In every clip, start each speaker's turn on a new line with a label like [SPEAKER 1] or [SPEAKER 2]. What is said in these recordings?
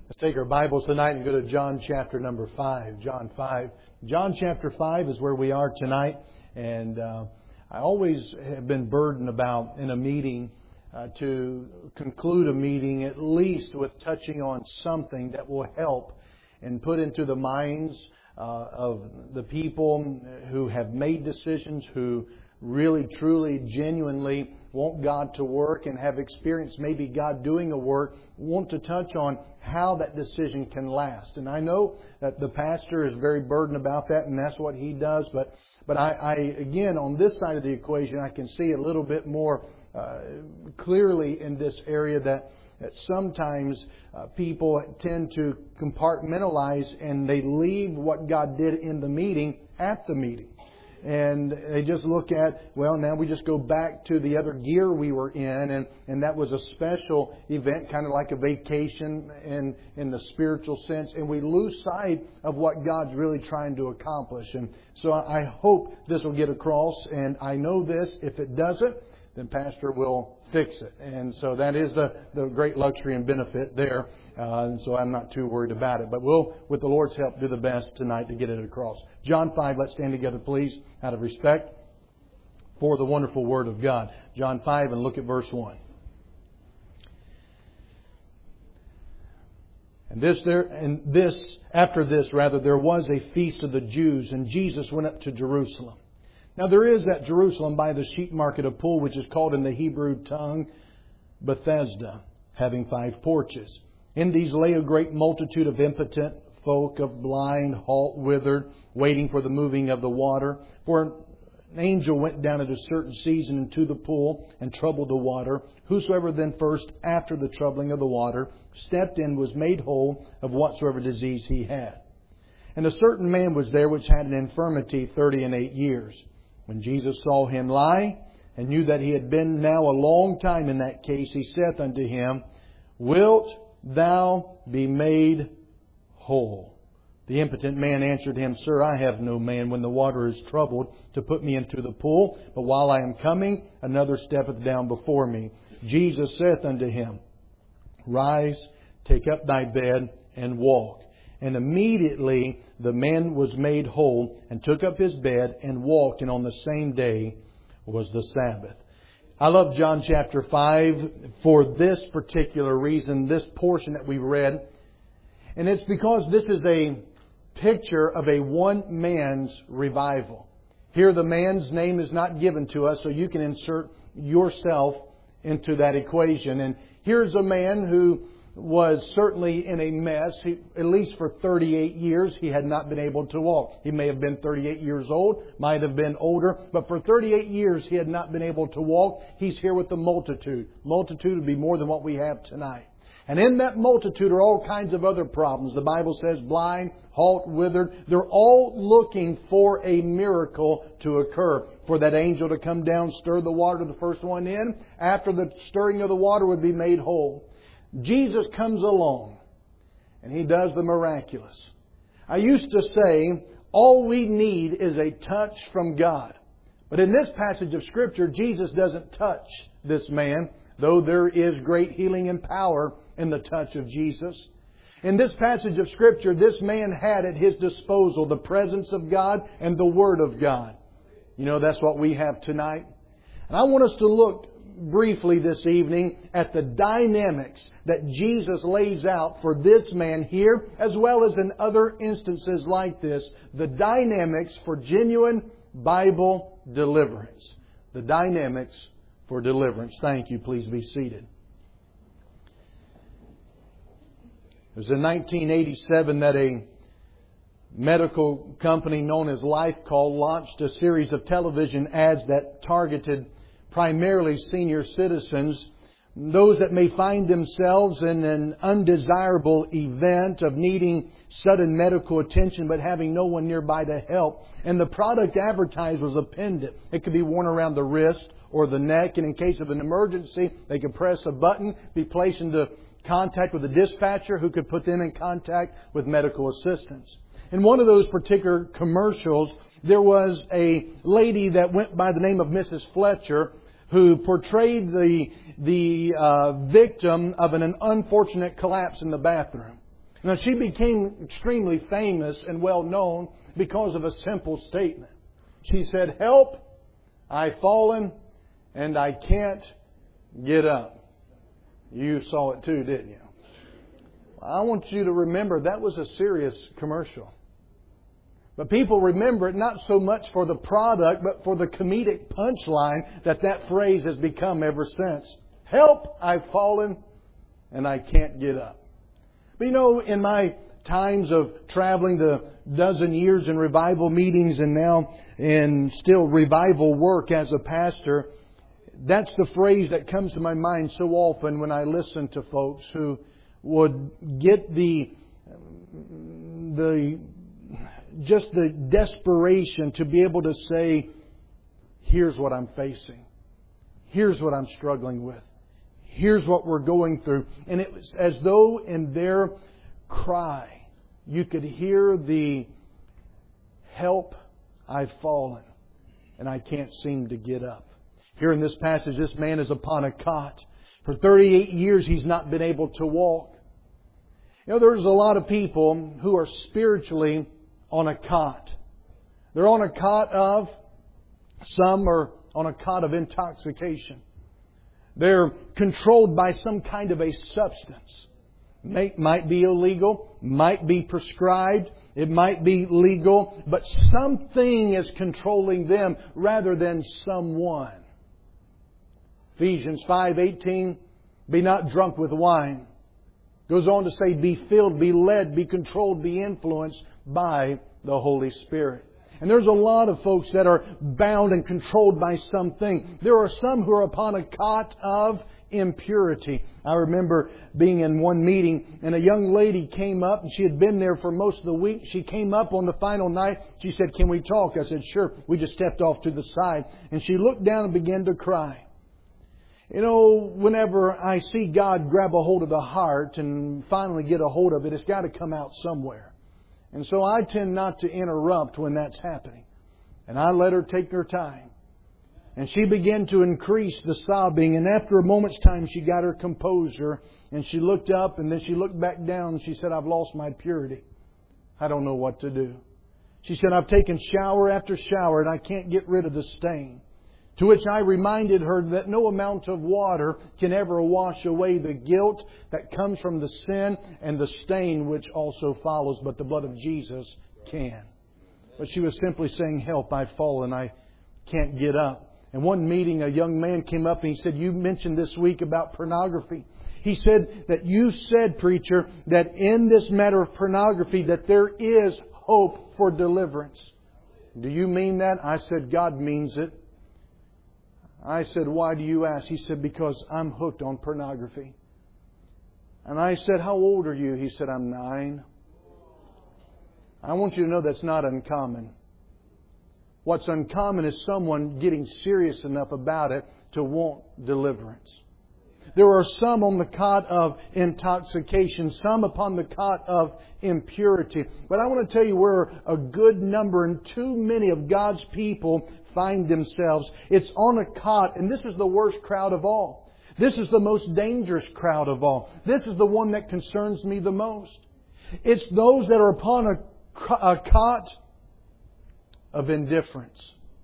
[SPEAKER 1] Let's take our Bibles tonight and go to John chapter number 5. John 5. John chapter 5 is where we are tonight. And I always have been burdened about in a meeting to conclude a meeting at least with touching on something that will help and put into the minds of the people who have made decisions, who really, truly, genuinely want God to work and have experienced maybe God doing a work, want to touch on how that decision can last. And I know that the pastor is very burdened about that, and that's what he does. But I again, on this side of the equation, I can see a little bit more clearly in this area that sometimes people tend to compartmentalize and they leave what God did in the meeting at the meeting. And they just look at, well, now we just go back to the other gear we were in, and that was a special event, kind of like a vacation in the spiritual sense, and we lose sight of what God's really trying to accomplish. And so I hope this will get across, and I know this, if it doesn't, then Pastor will fix it. And so that is the great luxury and benefit there. And so I'm not too worried about it. But we'll, with the Lord's help, do the best tonight to get it across. John 5, let's stand together, please, out of respect for the wonderful Word of God. John 5, and look at verse 1. After this, there was a feast of the Jews, and Jesus went up to Jerusalem. Now there is at Jerusalem by the sheep market a pool which is called in the Hebrew tongue Bethesda, having 5 porches. In these lay a great multitude of impotent folk, of blind, halt, withered, waiting for the moving of the water. For an angel went down at a certain season into the pool and troubled the water. Whosoever then first, after the troubling of the water, stepped in was made whole of whatsoever disease he had. And a certain man was there which had an infirmity 38 years. When Jesus saw him lie, and knew that he had been now a long time in that case, he saith unto him, Wilt thou be made whole? The impotent man answered him, Sir, I have no man when the water is troubled to put me into the pool, but while I am coming, another steppeth down before me. Jesus saith unto him, Rise, take up thy bed, and walk. And immediately the man was made whole, and took up his bed, and walked, and on the same day was the Sabbath. I love John chapter 5 for this particular reason, this portion that we read. And it's because this is a picture of a one man's revival. Here the man's name is not given to us, so you can insert yourself into that equation. And here's a man who was certainly in a mess. At least for 38 years, he had not been able to walk. He may have been 38 years old, might have been older, but for 38 years he had not been able to walk. He's here with the multitude. Multitude would be more than what we have tonight. And in that multitude are all kinds of other problems. The Bible says blind, halt, withered. They're all looking for a miracle to occur. For that angel to come down, stir the water, the first one in. After the stirring of the water would be made whole. Jesus comes along and He does the miraculous. I used to say, all we need is a touch from God. But in this passage of Scripture, Jesus doesn't touch this man, though there is great healing and power in the touch of Jesus. In this passage of Scripture, this man had at his disposal the presence of God and the Word of God. You know, that's what we have tonight. And I want us to look briefly this evening at the dynamics that Jesus lays out for this man here, as well as in other instances like this, the dynamics for genuine Bible deliverance. The dynamics for deliverance. Thank you. Please be seated. It was in 1987 that a medical company known as Lifecall launched a series of television ads that targeted primarily senior citizens, those that may find themselves in an undesirable event of needing sudden medical attention but having no one nearby to help. And the product advertised was a pendant. It could be worn around the wrist or the neck, and in case of an emergency, they could press a button, be placed into contact with a dispatcher who could put them in contact with medical assistance. In one of those particular commercials, there was a lady that went by the name of Mrs. Fletcher, who portrayed the victim of an unfortunate collapse in the bathroom. Now, she became extremely famous and well known because of a simple statement. She said, "Help, I've fallen and I can't get up." You saw it too, didn't you? I want you to remember that was a serious commercial. But people remember it not so much for the product, but for the comedic punchline that phrase has become ever since. "Help, I've fallen and I can't get up." But you know, in my times of traveling the dozen years in revival meetings and now in still revival work as a pastor, that's the phrase that comes to my mind so often when I listen to folks who would get the desperation to be able to say, "Here's what I'm facing. Here's what I'm struggling with. Here's what we're going through." And it was as though in their cry, you could hear the "Help, I've fallen, and I can't seem to get up." Here in this passage, this man is upon a cot. For 38 years, he's not been able to walk. You know, there's a lot of people who are spiritually on a cot. They're on a cot of, some are on a cot of intoxication. They're controlled by some kind of a substance. Might be illegal, might be prescribed, it might be legal, but something is controlling them rather than someone. Ephesians 5:18, "Be not drunk with wine." Goes on to say, "Be filled, be led, be controlled, be influenced by the Holy Spirit." And there's a lot of folks that are bound and controlled by something. There are some who are upon a cot of impurity. I remember being in one meeting and a young lady came up and she had been there for most of the week. She came up on the final night. She said, "Can we talk?" I said, "Sure." We just stepped off to the side and she looked down and began to cry. You know, whenever I see God grab a hold of the heart and finally get a hold of it, it's got to come out somewhere. And so I tend not to interrupt when that's happening. And I let her take her time. And she began to increase the sobbing. And after a moment's time, she got her composure. And she looked up and then she looked back down and she said, "I've lost my purity. I don't know what to do." She said, "I've taken shower after shower and I can't get rid of the stain." To which I reminded her that no amount of water can ever wash away the guilt that comes from the sin and the stain which also follows, but the blood of Jesus can. But she was simply saying, "Help, I've fallen, I can't get up." In one meeting, a young man came up and he said, "You mentioned this week about pornography." He said that you said, preacher, that in this matter of pornography that there is hope for deliverance. Do you mean that? I said, "God means it." I said, "Why do you ask?" He said, "Because I'm hooked on pornography." And I said, "How old are you?" He said, "I'm 9. I want you to know that's not uncommon. What's uncommon is someone getting serious enough about it to want deliverance. There are some on the cot of intoxication, some upon the cot of impurity. But I want to tell you where a good number and too many of God's people find themselves. It's on a cot, and this is the worst crowd of all. This is the most dangerous crowd of all. This is the one that concerns me the most. It's those that are upon a cot of indifference.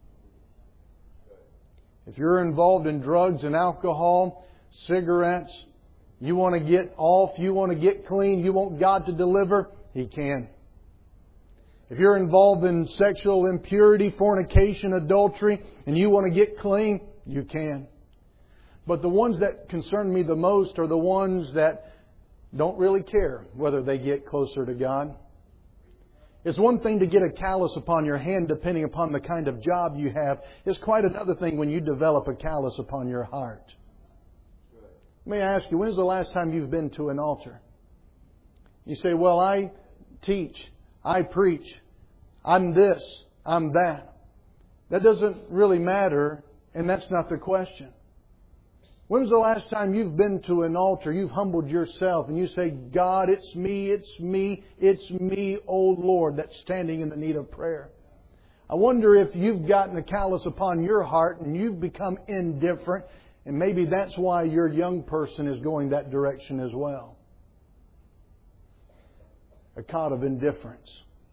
[SPEAKER 1] If you're involved in drugs and alcohol, cigarettes, you want to get off, you want to get clean, you want God to deliver, He can. If you're involved in sexual impurity, fornication, adultery, and you want to get clean, you can. But the ones that concern me the most are the ones that don't really care whether they get closer to God. It's one thing to get a callus upon your hand depending upon the kind of job you have. It's quite another thing when you develop a callus upon your heart. Let me ask you, when's the last time you've been to an altar? You say, "Well, I teach, I preach, I'm this, I'm that." That doesn't really matter, and that's not the question. When's the last time you've been to an altar, you've humbled yourself, and you say, "God, it's me, oh Lord, that's standing in the need of prayer." I wonder if you've gotten a callus upon your heart and you've become indifferent, and maybe that's why your young person is going that direction as well. a cot of indifference.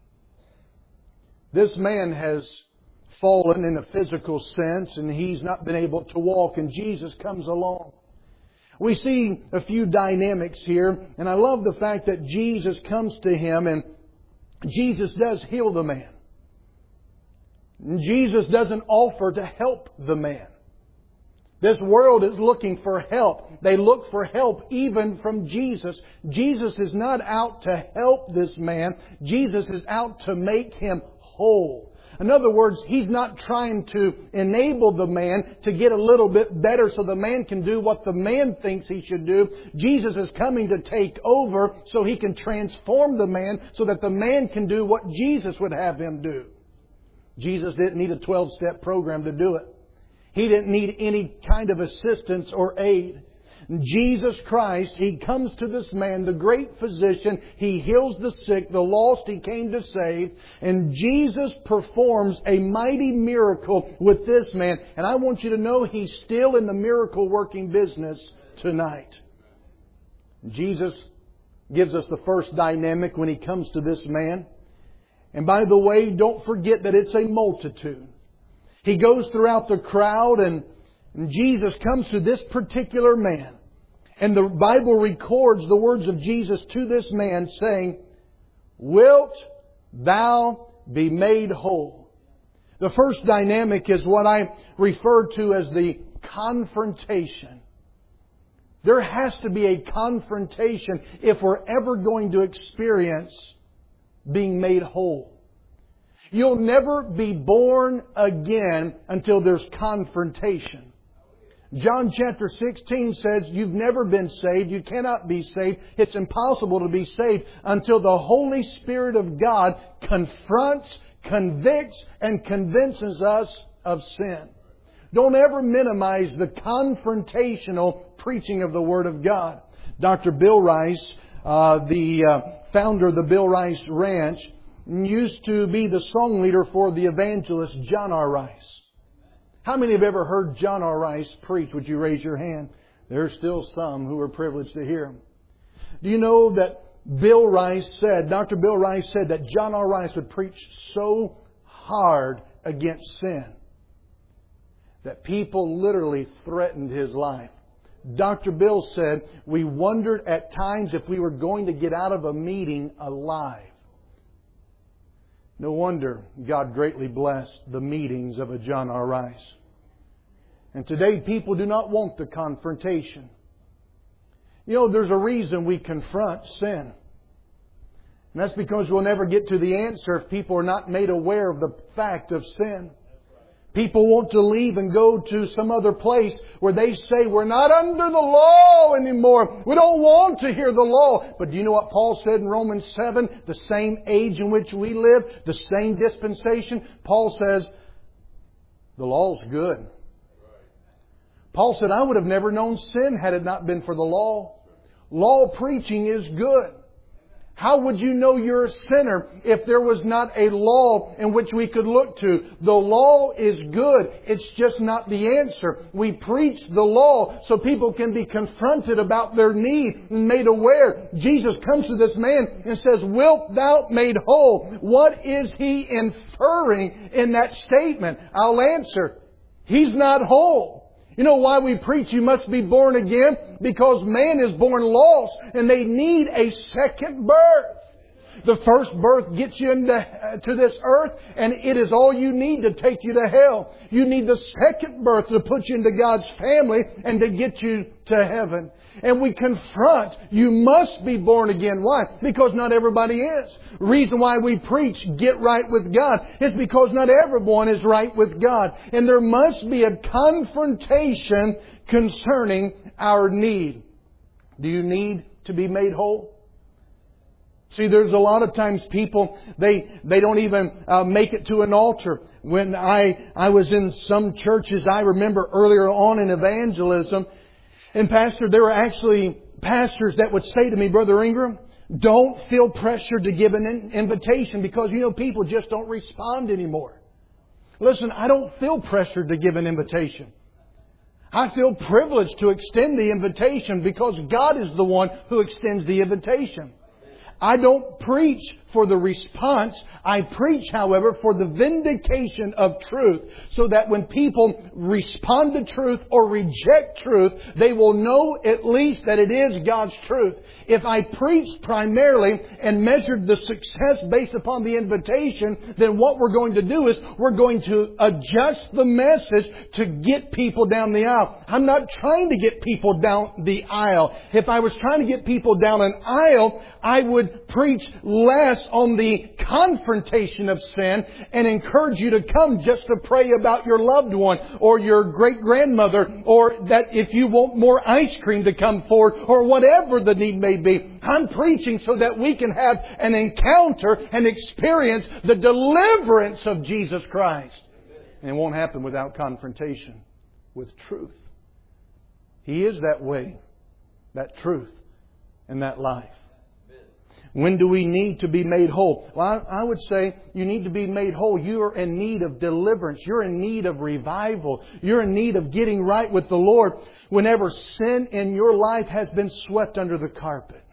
[SPEAKER 1] This man has fallen in a physical sense and he's not been able to walk, and Jesus comes along. We see a few dynamics here, and I love the fact that Jesus comes to him and Jesus does heal the man. Jesus doesn't offer to help the man. This world is looking for help. They look for help even from Jesus. Jesus is not out to help this man. Jesus is out to make him whole. In other words, He's not trying to enable the man to get a little bit better so the man can do what the man thinks he should do. Jesus is coming to take over so He can transform the man so that the man can do what Jesus would have him do. Jesus didn't need a 12-step program to do it. He didn't need any kind of assistance or aid. Jesus Christ, He comes to this man, the great physician. He heals the sick, the lost He came to save. And Jesus performs a mighty miracle with this man. And I want you to know He's still in the miracle working business tonight. Jesus gives us the first dynamic when He comes to this man. And by the way, don't forget that it's a multitude. He goes throughout the crowd and Jesus comes to this particular man. And the Bible records the words of Jesus to this man saying, "Wilt thou be made whole?" The first dynamic is what I refer to as the confrontation. There has to be a confrontation if we're ever going to experience being made whole. You'll never be born again until there's confrontation. John chapter 16 says you've never been saved. You cannot be saved. It's impossible to be saved until the Holy Spirit of God confronts, convicts, and convinces us of sin. Don't ever minimize the confrontational preaching of the Word of God. Dr. Bill Rice, the founder of the Bill Rice Ranch, used to be the song leader for the evangelist John R. Rice. How many have ever heard John R. Rice preach? Would you raise your hand? There's still some who are privileged to hear him. Do you know that Dr. Bill Rice said that John R. Rice would preach so hard against sin that people literally threatened his life. Dr. Bill said, we wondered at times if we were going to get out of a meeting alive. No wonder God greatly blessed the meetings of a John R. Rice. And today people do not want the confrontation. You know, there's a reason we confront sin. And that's because we'll never get to the answer if people are not made aware of the fact of sin. People want to leave and go to some other place where they say, we're not under the law anymore. We don't want to hear the law. But do you know what Paul said in Romans 7? The same age in which we live, the same dispensation. Paul says, the law's good. Paul said, I would have never known sin had it not been for the law. Law preaching is good. How would you know you're a sinner if there was not a law in which we could look to? The law is good. It's just not the answer. We preach the law so people can be confronted about their need and made aware. Jesus comes to this man and says, "Wilt thou made whole?" What is He inferring in that statement? I'll answer. He's not whole. You know why we preach you must be born again? Because man is born lost and they need a second birth. The first birth gets you to this earth and it is all you need to take you to hell. You need the second birth to put you into God's family and to get you to heaven. And we confront, you must be born again. Why? Because not everybody is. The reason why we preach, get right with God, is because not everyone is right with God. And there must be a confrontation concerning our need. Do you need to be made whole? See, there's a lot of times people, they don't even make it to an altar. When I was in some churches, I remember earlier on in evangelism, and Pastor, there were actually pastors that would say to me, Brother Ingram, don't feel pressured to give an invitation because, you know, people just don't respond anymore. Listen, I don't feel pressured to give an invitation. I feel privileged to extend the invitation because God is the one who extends the invitation. I don't preach for the response. I preach, however, for the vindication of truth, so that when people respond to truth or reject truth, they will know at least that it is God's truth. If I preached primarily and measured the success based upon the invitation, then what we're going to do is we're going to adjust the message to get people down the aisle. I'm not trying to get people down the aisle. If I was trying to get people down an aisle, I would preach less on the confrontation of sin and encourage you to come just to pray about your loved one or your great-grandmother, or that if you want more ice cream to come forward, or whatever the need may be. I'm preaching so that we can have an encounter and experience the deliverance of Jesus Christ. And it won't happen without confrontation with truth. He is that way, that truth, and that life. When do we need to be made whole? Well, I would say you need to be made whole. You are in need of deliverance. You're in need of revival. You're in need of getting right with the Lord whenever sin in your life has been swept under the carpet.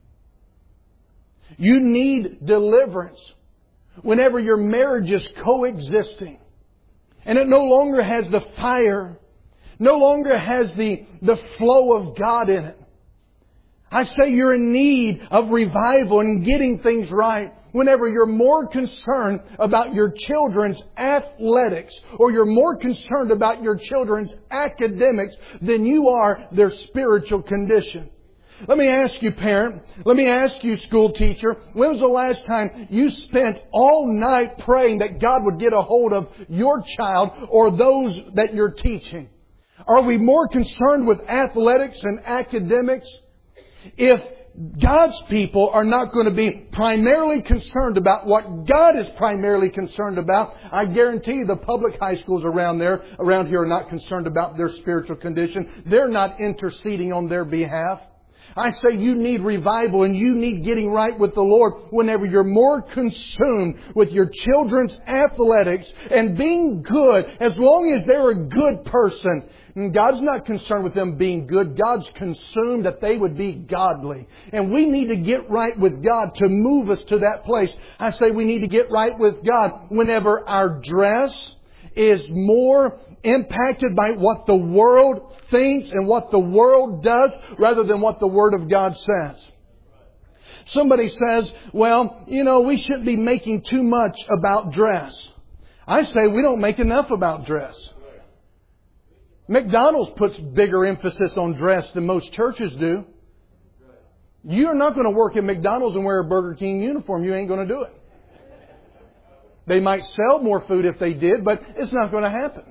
[SPEAKER 1] You need deliverance whenever your marriage is coexisting and it no longer has the fire, no longer has the flow of God in it. I say you're in need of revival and getting things right whenever you're more concerned about your children's athletics, or you're more concerned about your children's academics than you are their spiritual condition. Let me ask you, parent. Let me ask you, school teacher. When was the last time you spent all night praying that God would get a hold of your child or those that you're teaching? Are we more concerned with athletics and academics? If God's people are not going to be primarily concerned about what God is primarily concerned about, I guarantee you the public high schools around here are not concerned about their spiritual condition. They're not interceding on their behalf. I say you need revival and you need getting right with the Lord whenever you're more consumed with your children's athletics and being good, as long as they're a good person. God's not concerned with them being good. God's consumed that they would be godly. And we need to get right with God to move us to that place. I say we need to get right with God whenever our dress is more impacted by what the world thinks and what the world does rather than what the Word of God says. Somebody says, well, we shouldn't be making too much about dress. I say we don't make enough about dress. McDonald's puts bigger emphasis on dress than most churches do. You're not going to work at McDonald's and wear a Burger King uniform. You ain't going to do it. They might sell more food if they did, but it's not going to happen.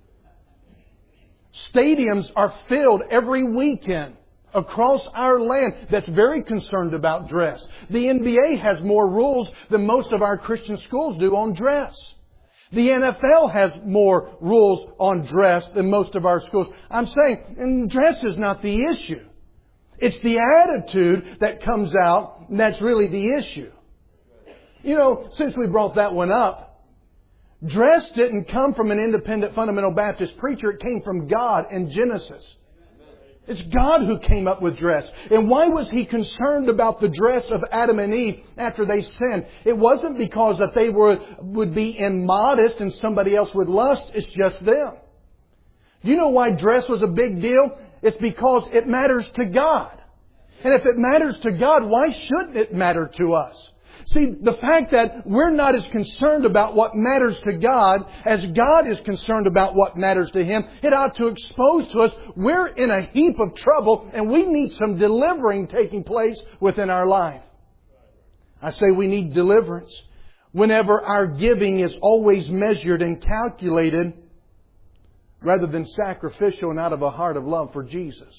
[SPEAKER 1] Stadiums are filled every weekend across our land that's very concerned about dress. The NBA has more rules than most of our Christian schools do on dress. The NFL has more rules on dress than most of our schools. I'm saying, and dress is not the issue. It's the attitude that comes out, and that's really the issue. Since we brought that one up, dress didn't come from an independent fundamental Baptist preacher. It came from God in Genesis. It's God who came up with dress. And why was He concerned about the dress of Adam and Eve after they sinned? It wasn't because that they would be immodest and somebody else would lust. It's just them. Do you know why dress was a big deal? It's because it matters to God. And if it matters to God, why shouldn't it matter to us? See, the fact that we're not as concerned about what matters to God as God is concerned about what matters to Him, it ought to expose to us we're in a heap of trouble and we need some delivering taking place within our life. I say we need deliverance whenever our giving is always measured and calculated rather than sacrificial and out of a heart of love for Jesus.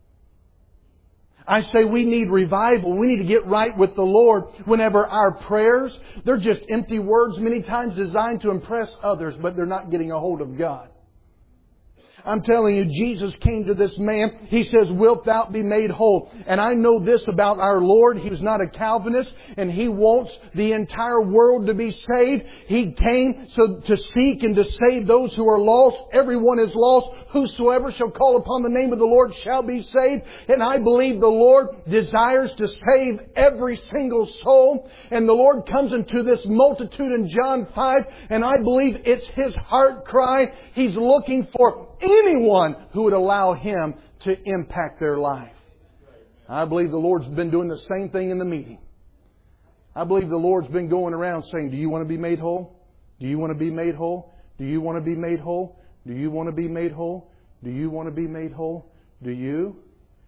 [SPEAKER 1] I say we need revival. We need to get right with the Lord whenever our prayers, they're just empty words many times designed to impress others, but they're not getting a hold of God. I'm telling you, Jesus came to this man. He says, wilt thou be made whole? And I know this about our Lord. He was not a Calvinist, and He wants the entire world to be saved. He came to seek and to save those who are lost. Everyone is lost. Whosoever shall call upon the name of the Lord shall be saved. And I believe the Lord desires to save every single soul. And the Lord comes into this multitude in John 5, and I believe it's His heart cry. He's looking for anyone who would allow Him to impact their life. I believe the Lord's been doing the same thing in the meeting. I believe the Lord's been going around saying, do you want to be made whole? Do you want to be made whole? Do you want to be made whole? Do you want to be made whole? Do you want to be made whole? Do you?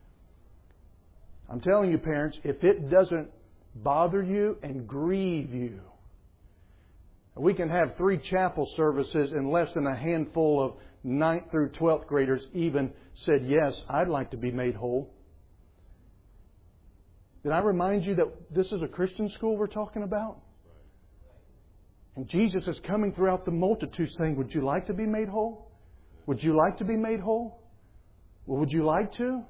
[SPEAKER 1] I'm telling you, parents, if it doesn't bother you and grieve you, we can have 3 chapel services and less than a handful of 9th through 12th graders even said, yes, I'd like to be made whole. Did I remind you that this is a Christian school we're talking about? And Jesus is coming throughout the multitude saying, would you like to be made whole? Would you like to be made whole? Well, would you like to?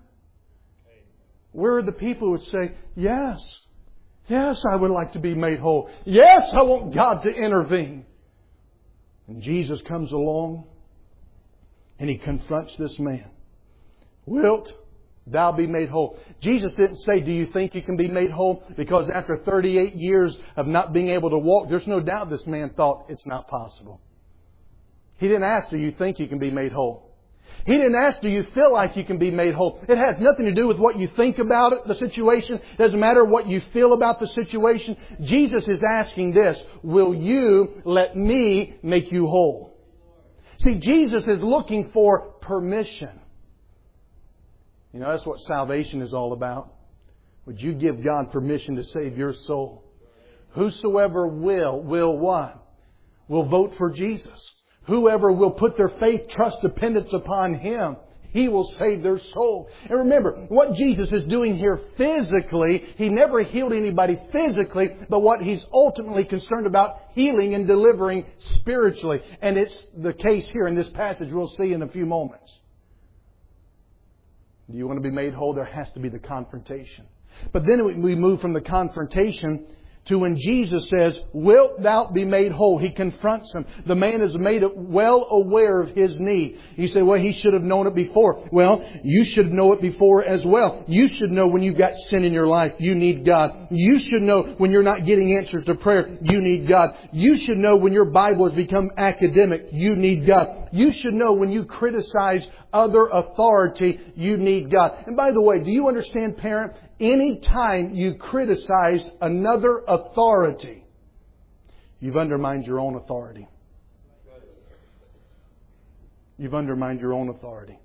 [SPEAKER 1] Where are the people who would say, yes, yes, I would like to be made whole. Yes, I want God to intervene. And Jesus comes along and He confronts this man. Wilt thou be made whole? Jesus didn't say, do you think you can be made whole? Because after 38 years of not being able to walk, there's no doubt this man thought it's not possible. He didn't ask, do you think you can be made whole? He didn't ask, do you feel like you can be made whole? It has nothing to do with what you think about it, the situation. It doesn't matter what you feel about the situation. Jesus is asking this, will you let me make you whole? See, Jesus is looking for permission. You know, that's what salvation is all about. Would you give God permission to save your soul? Whosoever will what? Will vote for Jesus. Whoever will put their faith, trust, dependence upon Him, He will save their soul. And remember, what Jesus is doing here physically, He never healed anybody physically, but what He's ultimately concerned about, healing and delivering spiritually. And it's the case here in this passage we'll see in a few moments. Do you want to be made whole? There has to be the confrontation. But then we move from the confrontation to when Jesus says, wilt thou be made whole? He confronts him. The man is made well aware of his need. You say, well, he should have known it before. Well, you should know it before as well. You should know when you've got sin in your life, you need God. You should know when you're not getting answers to prayer, you need God. You should know when your Bible has become academic, you need God. You should know when you criticize other authority, you need God. And by the way, do you understand, parent? Any time you criticize another authority, you've undermined your own authority. You've undermined your own authority.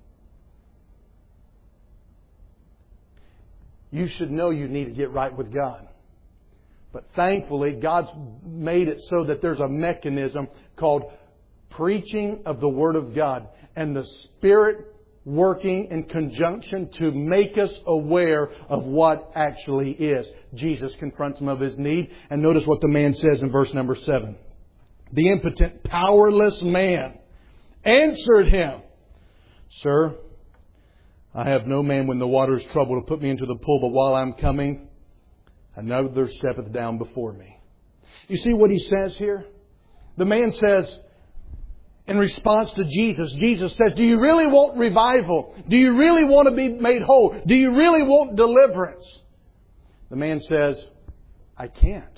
[SPEAKER 1] You should know you need to get right with God. But thankfully, God's made it so that there's a mechanism called preaching of the Word of God. And the Spirit working in conjunction to make us aware of what actually is. Jesus confronts him of his need. And notice what the man says in verse number 7. The impotent, powerless man answered him, Sir, I have no man when the water is troubled to put me into the pool, but while I'm coming, another steppeth down before me. You see what he says here? The man says, in response to Jesus, Jesus says, do you really want revival? Do you really want to be made whole? Do you really want deliverance? The man says, I can't.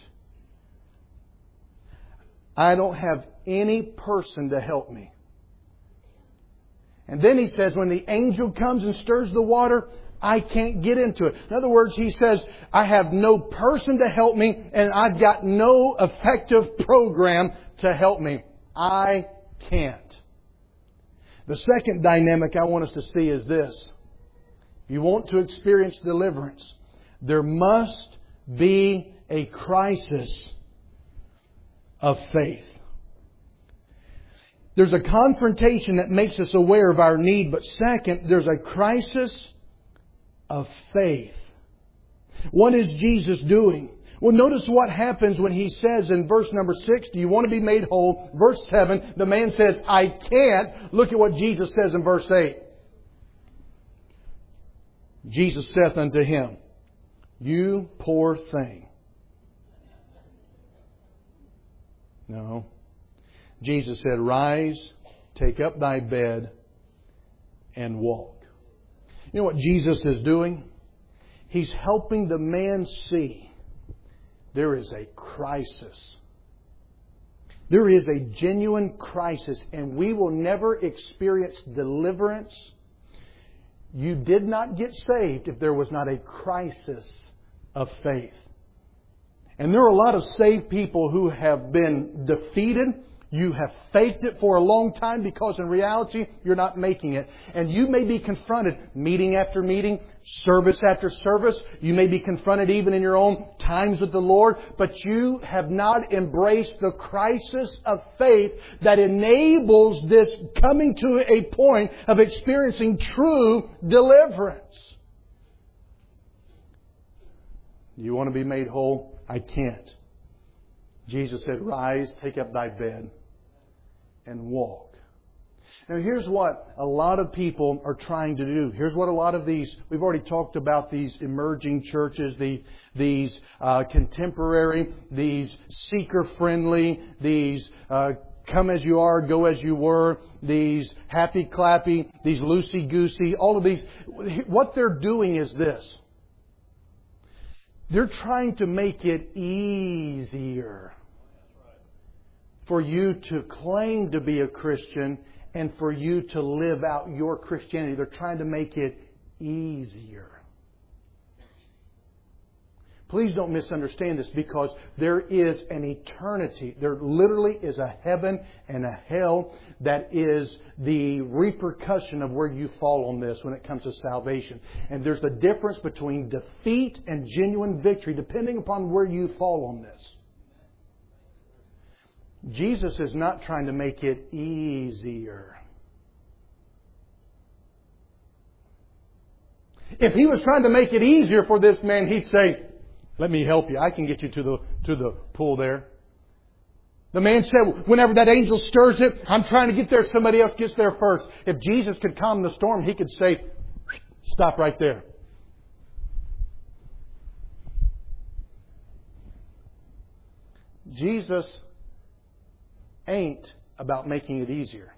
[SPEAKER 1] I don't have any person to help me. And then he says, when the angel comes and stirs the water, I can't get into it. In other words, he says, I have no person to help me, and I've got no effective program to help me. I can't. The second dynamic I want us to see is this. If you want to experience deliverance, there must be a crisis of faith. There's a confrontation that makes us aware of our need, but second, there's a crisis of faith. What is Jesus doing? Well, notice what happens when He says in verse number 6, do you want to be made whole? Verse 7, the man says, I can't. Look at what Jesus says in verse 8. Jesus saith unto him, you poor thing. No. Jesus said, rise, take up thy bed, and walk. You know what Jesus is doing? He's helping the man see there is a crisis. There is a genuine crisis, and we will never experience deliverance. You did not get saved if there was not a crisis of faith. And there are a lot of saved people who have been defeated. You have faked it for a long time because in reality, you're not making it. And you may be confronted meeting after meeting, service after service. You may be confronted even in your own times with the Lord. But you have not embraced the crisis of faith that enables this coming to a point of experiencing true deliverance. You want to be made whole? I can't. Jesus said, rise, take up thy bed, and walk. Now here's what a lot of people are trying to do. Here's what a lot of these, we've already talked about these emerging churches, these contemporary, these seeker-friendly, these come as you are, go as you were, these happy-clappy, these loosey-goosey, all of these. What they're doing is this. They're trying to make it easier for you to claim to be a Christian and for you to live out your Christianity. They're trying to make it easier. Please don't misunderstand this, because there is an eternity. There literally is a heaven and a hell that is the repercussion of where you fall on this when it comes to salvation. And there's the difference between defeat and genuine victory depending upon where you fall on this. Jesus is not trying to make it easier. If He was trying to make it easier for this man, He'd say, let me help you. I can get you to the pool there. The man said, whenever that angel stirs it, I'm trying to get there. Somebody else gets there first. If Jesus could calm the storm, He could say, stop right there. Jesus ain't about making it easier.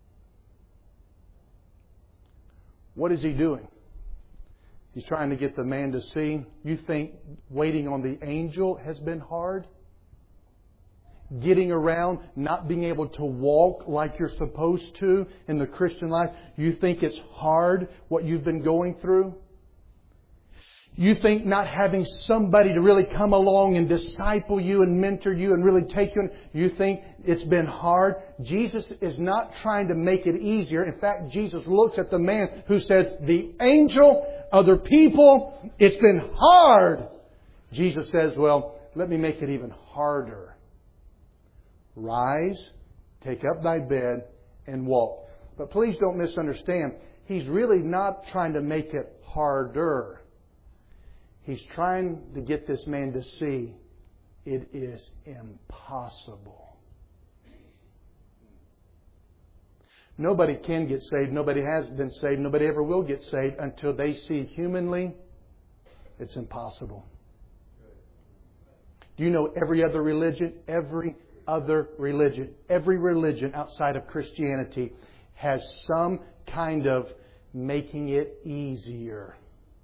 [SPEAKER 1] What is He doing? He's trying to get the man to see. You think waiting on the angel has been hard? Getting around, not being able to walk like you're supposed to in the Christian life. You think it's hard what you've been going through? You think not having somebody to really come along and disciple you and mentor you and really take you in, you think it's been hard? Jesus is not trying to make it easier. In fact, Jesus looks at the man who says, the angel, other people, it's been hard. Jesus says, well, let me make it even harder. Rise, take up thy bed, and walk. But please don't misunderstand. He's really not trying to make it harder. He's trying to get this man to see it is impossible. Nobody can get saved. Nobody has been saved. Nobody ever will get saved until they see humanly it's impossible. Do you know every other religion? Every religion outside of Christianity has some kind of making it easier.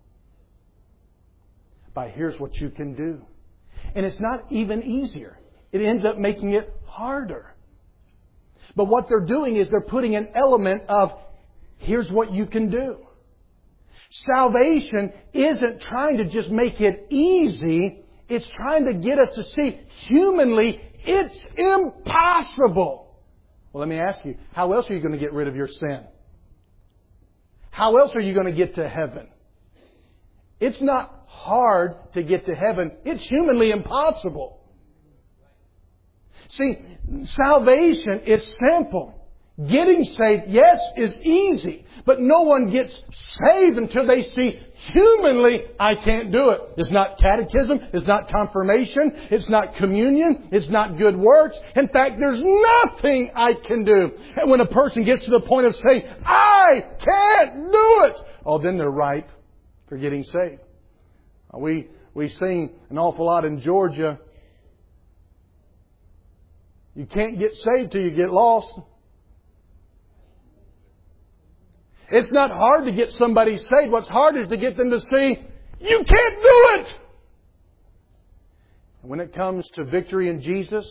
[SPEAKER 1] By here's what you can do. And it's not even easier. It ends up making it harder. But what they're doing is they're putting an element of here's what you can do. Salvation isn't trying to just make it easy. It's trying to get us to see humanly it's impossible. Well, let me ask you, how else are you going to get rid of your sin? How else are you going to get to heaven? It's not hard to get to heaven. It's humanly impossible. See, salvation is simple. Getting saved, yes, is easy. But no one gets saved until they see humanly, I can't do it. It's not catechism. It's not confirmation. It's not communion. It's not good works. In fact, there's nothing I can do. And when a person gets to the point of saying, I can't do it, oh, then they're ripe for getting saved. We sing an awful lot in Georgia. You can't get saved till you get lost. It's not hard to get somebody saved. What's hard is to get them to see, you can't do it. And when it comes to victory in Jesus,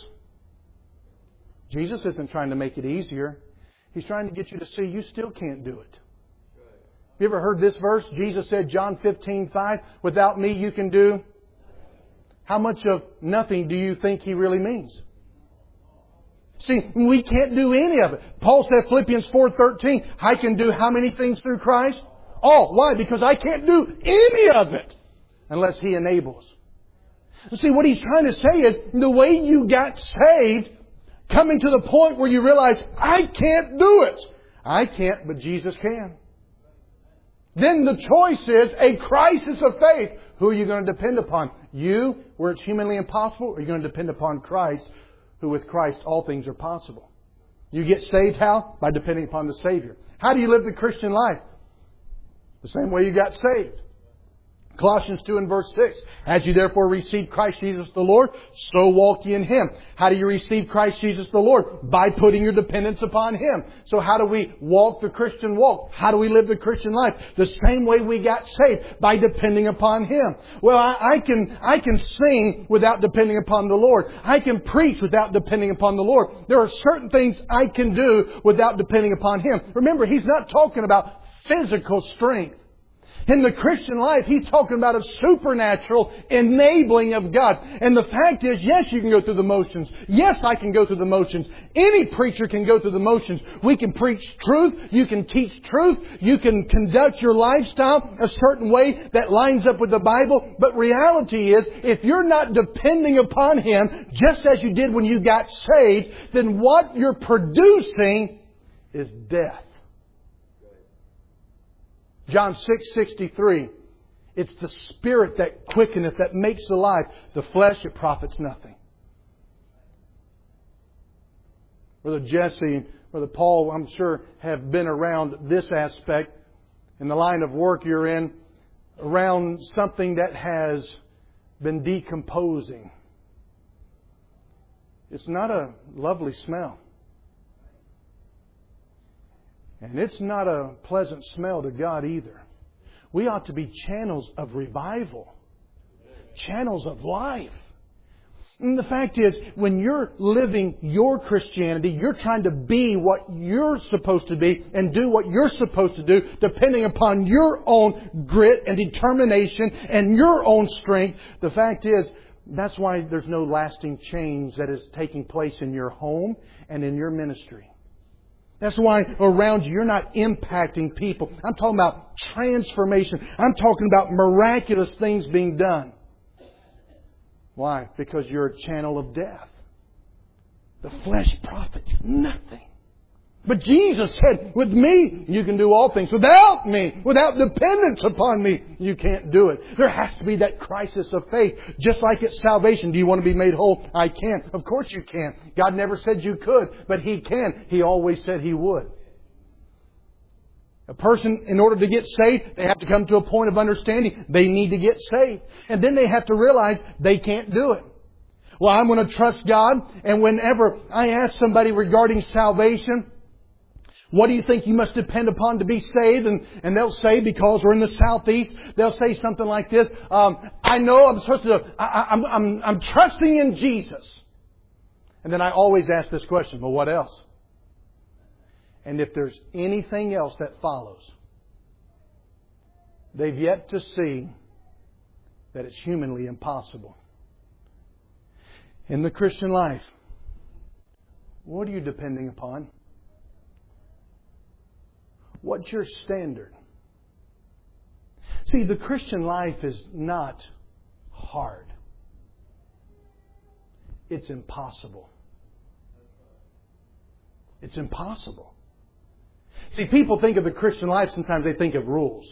[SPEAKER 1] Jesus isn't trying to make it easier. He's trying to get you to see you still can't do it. You ever heard this verse? Jesus said, John 15:5, without me you can do. How much of nothing do you think He really means? See, we can't do any of it. Paul said, Philippians 4:13, I can do how many things through Christ? All. Why? Because I can't do any of it unless He enables. See, what he's trying to say is, the way you got saved, coming to the point where you realize, I can't do it. I can't, but Jesus can. Then the choice is a crisis of faith. Who are you going to depend upon? You, where it's humanly impossible, or are you going to depend upon Christ, who with Christ all things are possible? You get saved how? By depending upon the Savior. How do you live the Christian life? The same way you got saved. Colossians 2 and verse 6. As you therefore receive Christ Jesus the Lord, so walk ye in Him. How do you receive Christ Jesus the Lord? By putting your dependence upon Him. So how do we walk the Christian walk? How do we live the Christian life? The same way we got saved, by depending upon Him. Well, I can sing without depending upon the Lord. I can preach without depending upon the Lord. There are certain things I can do without depending upon Him. Remember, He's not talking about physical strength. In the Christian life, He's talking about a supernatural enabling of God. And the fact is, yes, you can go through the motions. Yes, I can go through the motions. Any preacher can go through the motions. We can preach truth. You can teach truth. You can conduct your lifestyle a certain way that lines up with the Bible. But reality is, if you're not depending upon Him, just as you did when you got saved, then what you're producing is death. John 6:63. It's the Spirit that quickeneth, that makes alive. The flesh, it profits nothing. Brother Jesse and Brother Paul, I'm sure, have been around this aspect in the line of work you're in, around something that has been decomposing. It's not a lovely smell. And it's not a pleasant smell to God either. We ought to be channels of revival. Channels of life. And the fact is, when you're living your Christianity, you're trying to be what you're supposed to be and do what you're supposed to do, depending upon your own grit and determination and your own strength. The fact is, that's why there's no lasting change that is taking place in your home and in your ministry. That's why around you, you're not impacting people. I'm talking about transformation. I'm talking about miraculous things being done. Why? Because you're a channel of death. The flesh profits nothing. But Jesus said, with me, you can do all things. Without me, without dependence upon me, you can't do it. There has to be that crisis of faith. Just like it's salvation. Do you want to be made whole? I can. Of course you can. God never said you could, but He can. He always said He would. A person, in order to get saved, they have to come to a point of understanding. They need to get saved. And then they have to realize they can't do it. Well, I'm going to trust God. And whenever I ask somebody regarding salvation, what do you think you must depend upon to be saved? And they'll say, because we're in the southeast, they'll say something like this. I know I'm supposed to, I'm trusting in Jesus. And then I always ask this question, well, what else? And if there's anything else that follows, they've yet to see that it's humanly impossible. In the Christian life, what are you depending upon? What's your standard? See, the Christian life is not hard. It's impossible. It's impossible. See, people think of the Christian life, sometimes they think of rules.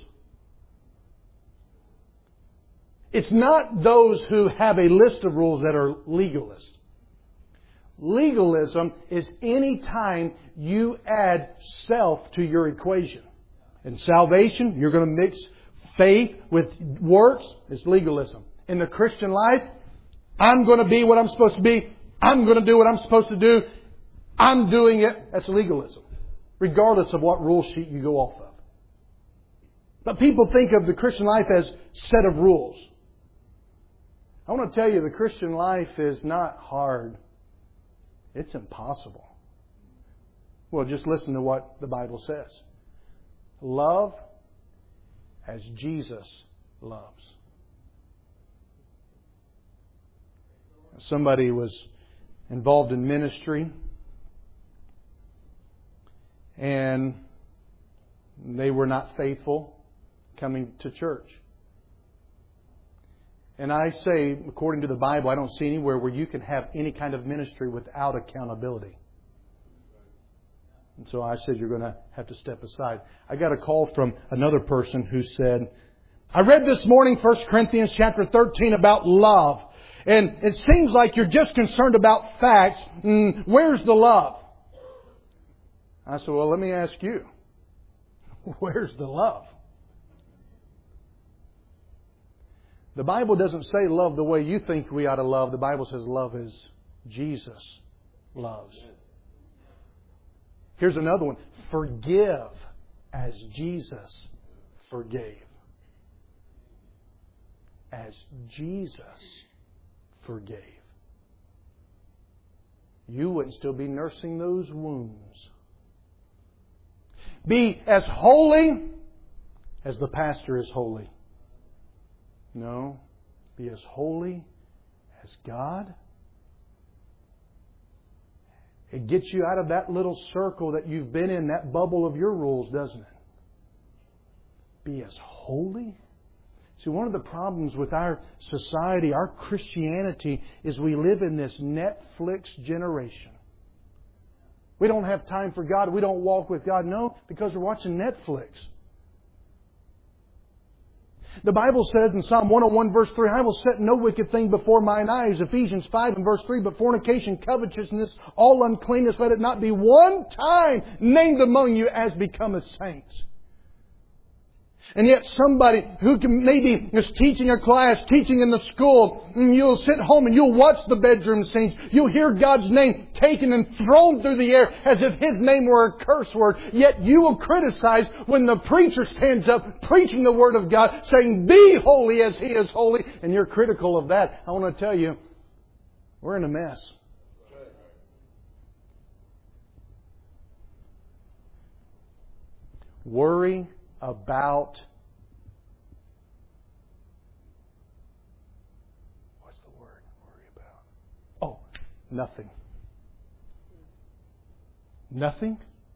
[SPEAKER 1] It's not those who have a list of rules that are legalists. Legalism is any time you add self to your equation. In salvation, you're going to mix faith with works. It's legalism. In the Christian life, I'm going to be what I'm supposed to be. I'm going to do what I'm supposed to do. I'm doing it. That's legalism. Regardless of what rule sheet you go off of. But people think of the Christian life as set of rules. I want to tell you, the Christian life is not hard. It's impossible. Well, just listen to what the Bible says. Love as Jesus loves. Somebody was involved in ministry, and they were not faithful coming to church. And I say, according to the Bible, I don't see anywhere where you can have any kind of ministry without accountability. And so I said, you're going to have to step aside. I got a call from another person who said, I read this morning 1 Corinthians chapter 13 about love. And it seems like you're just concerned about facts. Where's the love? I said, well, let me ask you. Where's the love? The Bible doesn't say love the way you think we ought to love. The Bible says love as Jesus loves. Here's another one. Forgive as Jesus forgave. As Jesus forgave. You wouldn't still be nursing those wounds. Be as holy as the pastor is holy. No. Be as holy as God. It gets you out of that little circle that you've been in, that bubble of your rules, doesn't it? Be as holy. See, one of the problems with our society, our Christianity, is we live in this Netflix generation. We don't have time for God. We don't walk with God. No, because we're watching Netflix. The Bible says in Psalm 101 verse 3, I will set no wicked thing before mine eyes. Ephesians 5 and verse 3, but fornication, covetousness, all uncleanness, let it not be one time named among you as becometh saints. And yet somebody who maybe is teaching a class, teaching in the school, and you'll sit home and you'll watch the bedroom scenes. You'll hear God's name taken and thrown through the air as if His name were a curse word. Yet you will criticize when the preacher stands up preaching the Word of God, saying, be holy as He is holy. And you're critical of that. I want to tell you, we're in a mess. Worry about what's the word? Worry about. Oh, nothing. Nothing?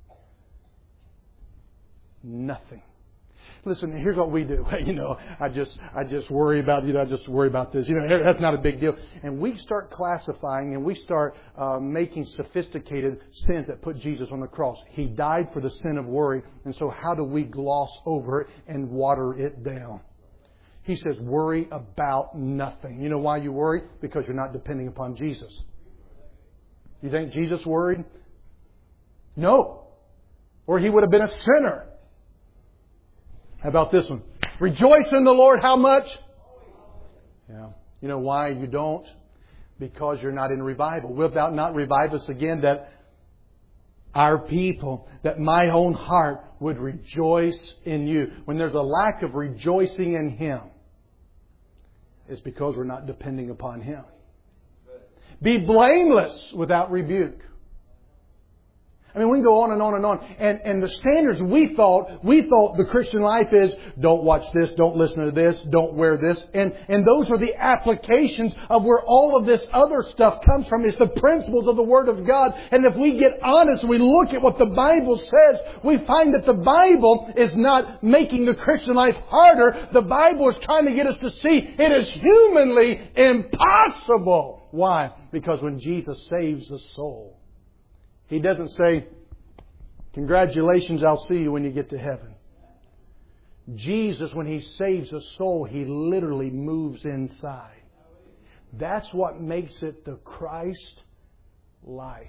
[SPEAKER 1] Nothing. Listen, here's what we do. I just worry about, I just worry about this. That's not a big deal. And we start classifying and we start making sophisticated sins that put Jesus on the cross. He died for the sin of worry. And so how do we gloss over it and water it down? He says, worry about nothing. You know why you worry? Because you're not depending upon Jesus. You think Jesus worried? No. Or He would have been a sinner. How about this one? Rejoice in the Lord how much? Yeah. You know why you don't? Because you're not in revival. Wilt thou not revive us again, that our people, that my own heart would rejoice in you? When there's a lack of rejoicing in Him, it's because we're not depending upon Him. Be blameless without rebuke. I mean, we can go on and on and on. And the standards we thought the Christian life is, don't watch this, don't listen to this, don't wear this. And those are the applications of where all of this other stuff comes from. It's the principles of the Word of God. And if we get honest and we look at what the Bible says, we find that the Bible is not making the Christian life harder. The Bible is trying to get us to see it is humanly impossible. Why? Because when Jesus saves a soul, He doesn't say, Congratulations, I'll see you when you get to heaven. Jesus, when He saves a soul, He literally moves inside. That's what makes it the Christ life.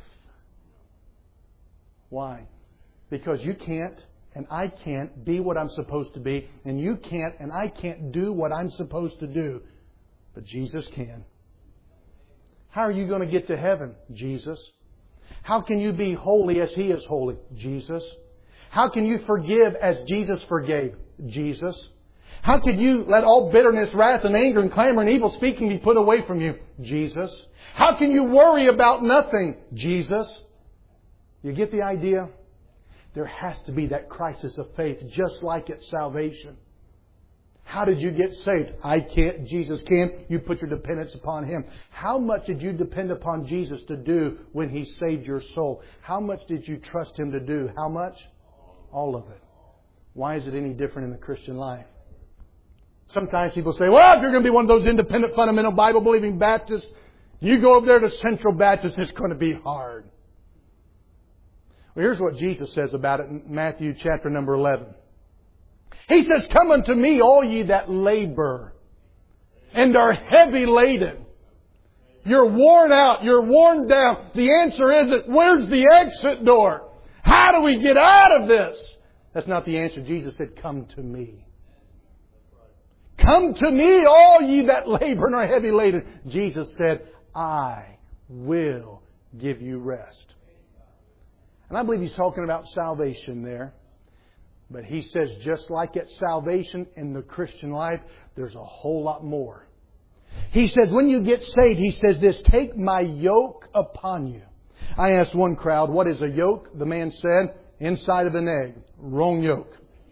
[SPEAKER 1] Why? Because you can't and I can't be what I'm supposed to be, and you can't and I can't do what I'm supposed to do. But Jesus can. How are you going to get to heaven? Jesus. How can you be holy as He is holy? Jesus. How can you forgive as Jesus forgave? Jesus. How can you let all bitterness, wrath, and anger, and clamor, and evil speaking be put away from you? Jesus. How can you worry about nothing? Jesus. You get the idea? There has to be that crisis of faith, just like at salvation. How did you get saved? I can't. Jesus can. You put your dependence upon Him. How much did you depend upon Jesus to do when He saved your soul? How much did you trust Him to do? How much? All of it. Why is it any different in the Christian life? Sometimes people say, well, if you're going to be one of those independent, fundamental, Bible-believing Baptists, you go over there to Central Baptist, it's going to be hard. Well, here's what Jesus says about it in Matthew chapter number 11. He says, come unto me, all ye that labor and are heavy laden. You're worn out. You're worn down. The answer isn't, where's the exit door? How do we get out of this? That's not the answer. Jesus said, come to me. Come to me, all ye that labor and are heavy laden. Jesus said, I will give you rest. And I believe He's talking about salvation there. But He says, just like at salvation in the Christian life, there's a whole lot more. He says, when you get saved, He says this, take my yoke upon you. I asked one crowd, what is a yoke? The man said, inside of an egg. Wrong yoke.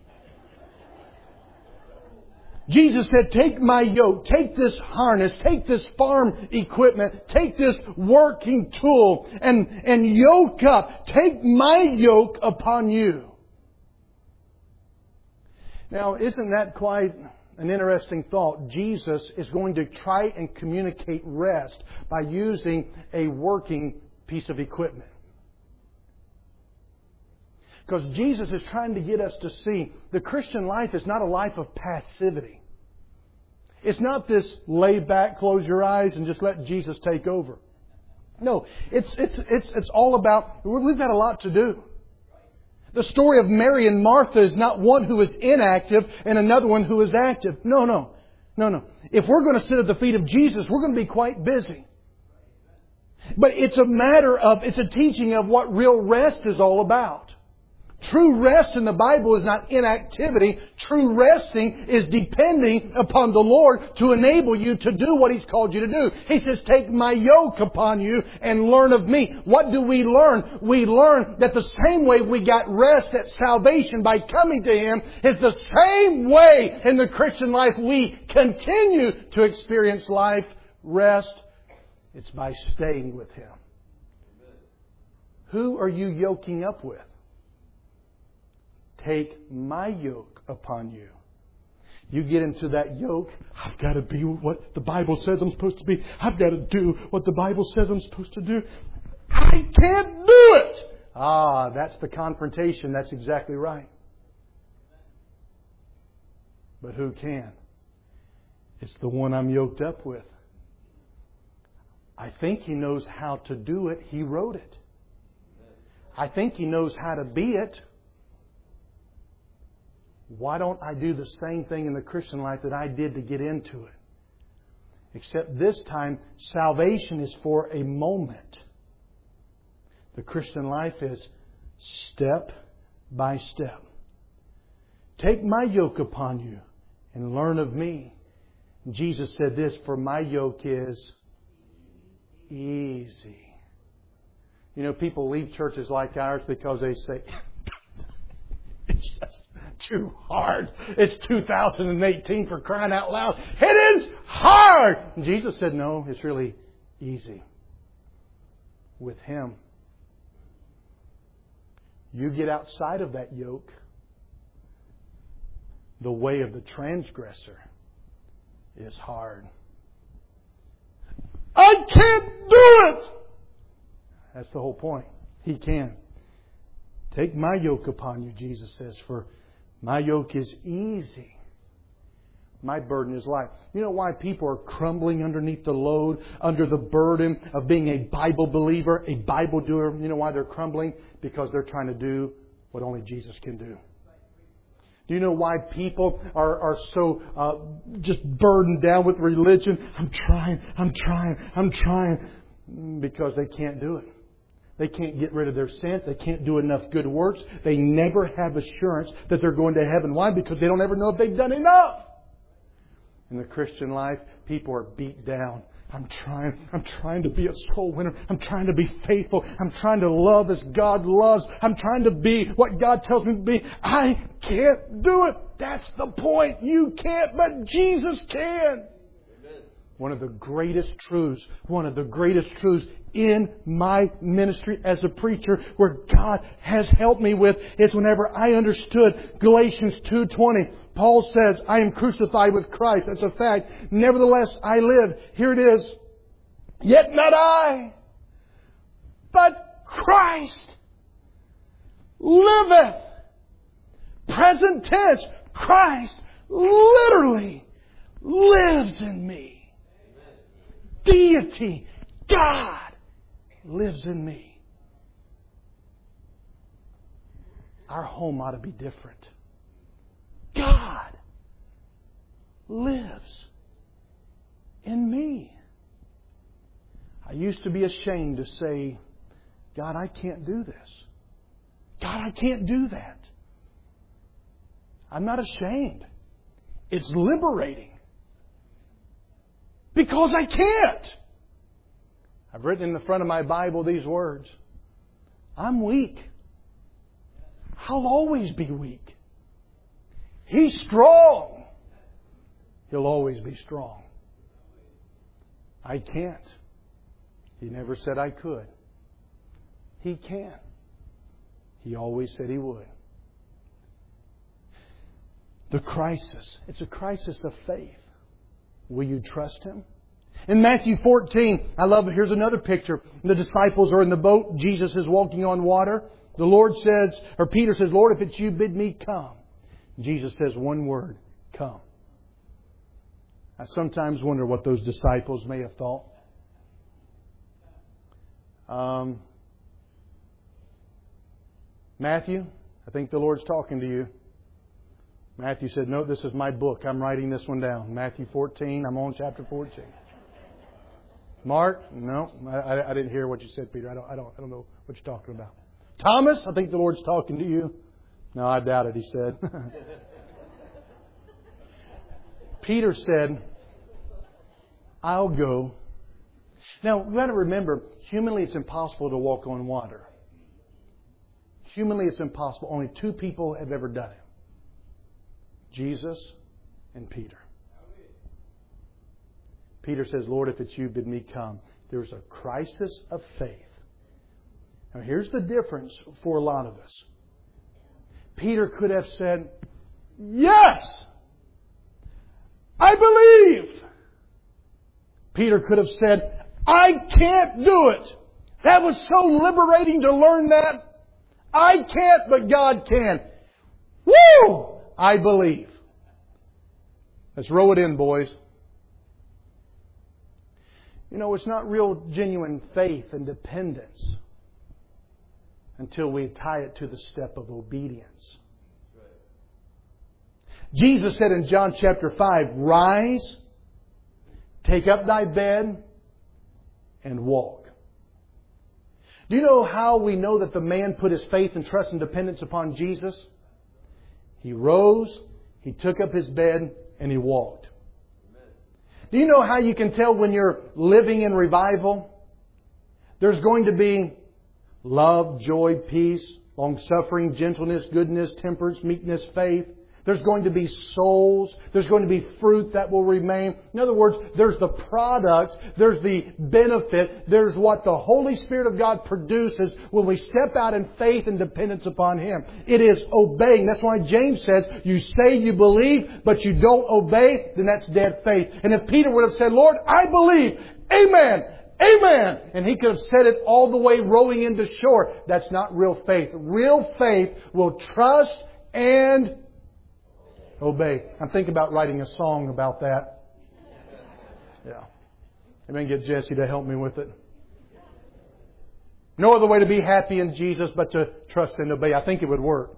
[SPEAKER 1] Jesus said, take my yoke, take this harness, take this farm equipment, take this working tool and yoke up. Take my yoke upon you. Now, isn't that quite an interesting thought? Jesus is going to try and communicate rest by using a working piece of equipment. Because Jesus is trying to get us to see the Christian life is not a life of passivity. It's not this lay back, close your eyes, and just let Jesus take over. No, it's all about, we've got a lot to do. The story of Mary and Martha is not one who is inactive and another one who is active. No. If we're going to sit at the feet of Jesus, we're going to be quite busy. But it's a teaching of what real rest is all about. True rest in the Bible is not inactivity. True resting is depending upon the Lord to enable you to do what He's called you to do. He says, take my yoke upon you and learn of me. What do we learn? We learn that the same way we got rest at salvation by coming to Him is the same way in the Christian life we continue to experience life, rest. It's by staying with Him. Who are you yoking up with? Take my yoke upon you. You get into that yoke, I've got to be what the Bible says I'm supposed to be. I've got to do what the Bible says I'm supposed to do. I can't do it! That's the confrontation. That's exactly right. But who can? It's the one I'm yoked up with. I think He knows how to do it. He wrote it. I think He knows how to be it. Why don't I do the same thing in the Christian life that I did to get into it? Except this time, salvation is for a moment. The Christian life is step by step. Take my yoke upon you and learn of me. And Jesus said this, for my yoke is easy. You know, people leave churches like ours because they say, it's just too hard. It's 2018 for crying out loud. It is hard. And Jesus said, no, it's really easy. With Him. You get outside of that yoke, the way of the transgressor is hard. I can't do it! That's the whole point. He can. Take my yoke upon you, Jesus says, for my yoke is easy. My burden is light. You know why people are crumbling underneath the load, under the burden of being a Bible believer, a Bible doer? You know why they're crumbling? Because they're trying to do what only Jesus can do. Do you know why people are so just burdened down with religion? I'm trying. Because they can't do it. They can't get rid of their sins. They can't do enough good works. They never have assurance that they're going to heaven. Why? Because they don't ever know if they've done enough. In the Christian life, people are beat down. I'm trying to be a soul winner. I'm trying to be faithful. I'm trying to love as God loves. I'm trying to be what God tells me to be. I can't do it. That's the point. You can't, but Jesus can. Amen. One of the greatest truths in my ministry as a preacher, where God has helped me with, is whenever I understood Galatians 2:20. Paul says, I am crucified with Christ. That's a fact. Nevertheless, I live. Here it is. Yet not I, but Christ liveth. Present tense. Christ literally lives in me. Deity, God, lives in me. Our home ought to be different. God lives in me. I used to be ashamed to say, God, I can't do this. God, I can't do that. I'm not ashamed. It's liberating. Because I can't. I've written in the front of my Bible these words. I'm weak. I'll always be weak. He's strong. He'll always be strong. I can't. He never said I could. He can. He always said He would. The crisis. It's a crisis of faith. Will you trust Him? In Matthew 14, I love it. Here's another picture. The disciples are in the boat. Jesus is walking on water. The Lord says, or Peter says, Lord, if it's you, bid me come. Jesus says one word, come. I sometimes wonder what those disciples may have thought. Matthew, I think the Lord's talking to you. Matthew said, no, this is my book. I'm writing this one down. Matthew 14, I'm on chapter 14. Mark, no, I didn't hear what you said, Peter. I don't know what you're talking about. Thomas, I think the Lord's talking to you. No, I doubt it, he said. Peter said, I'll go. Now, we've got to remember, humanly it's impossible to walk on water. Humanly it's impossible. Only two people have ever done it. Jesus and Peter. Peter says, Lord, if it's you, bid me come. There's a crisis of faith. Now, here's the difference for a lot of us. Peter could have said, yes, I believe. Peter could have said, I can't do it. That was so liberating to learn that. I can't, but God can. Woo! I believe. Let's roll it in, boys. You know, it's not real genuine faith and dependence until we tie it to the step of obedience. Jesus said in John chapter 5, rise, take up thy bed, and walk. Do you know how we know that the man put his faith and trust and dependence upon Jesus? He rose, he took up his bed, and he walked. Do you know how you can tell when you're living in revival? There's going to be love, joy, peace, long-suffering, gentleness, goodness, temperance, meekness, faith. There's going to be souls. There's going to be fruit that will remain. In other words, there's the product. There's the benefit. There's what the Holy Spirit of God produces when we step out in faith and dependence upon Him. It is obeying. That's why James says, you say you believe, but you don't obey, then that's dead faith. And if Peter would have said, Lord, I believe. Amen. Amen! And he could have said it all the way rowing into shore. That's not real faith. Real faith will trust and obey. I'm thinking about writing a song about that. Yeah. I'm going to get Jesse to help me with it. No other way to be happy in Jesus but to trust and obey. I think it would work.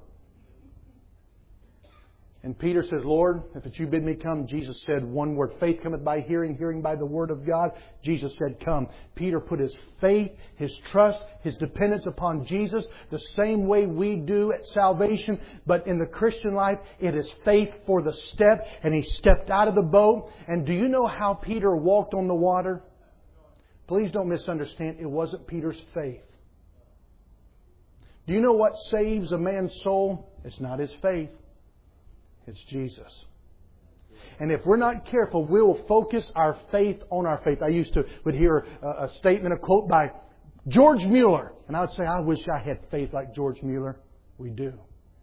[SPEAKER 1] And Peter says, Lord, if it's you bid me come, Jesus said one word. Faith cometh by hearing, hearing by the word of God. Jesus said, come. Peter put his faith, his trust, his dependence upon Jesus the same way we do at salvation. But in the Christian life, it is faith for the step. And he stepped out of the boat. And do you know how Peter walked on the water? Please don't misunderstand. It wasn't Peter's faith. Do you know what saves a man's soul? It's not his faith. It's Jesus. And if we're not careful, we will focus our faith on our faith. I would hear a statement, a quote by George Mueller. And I would say, I wish I had faith like George Mueller. We do.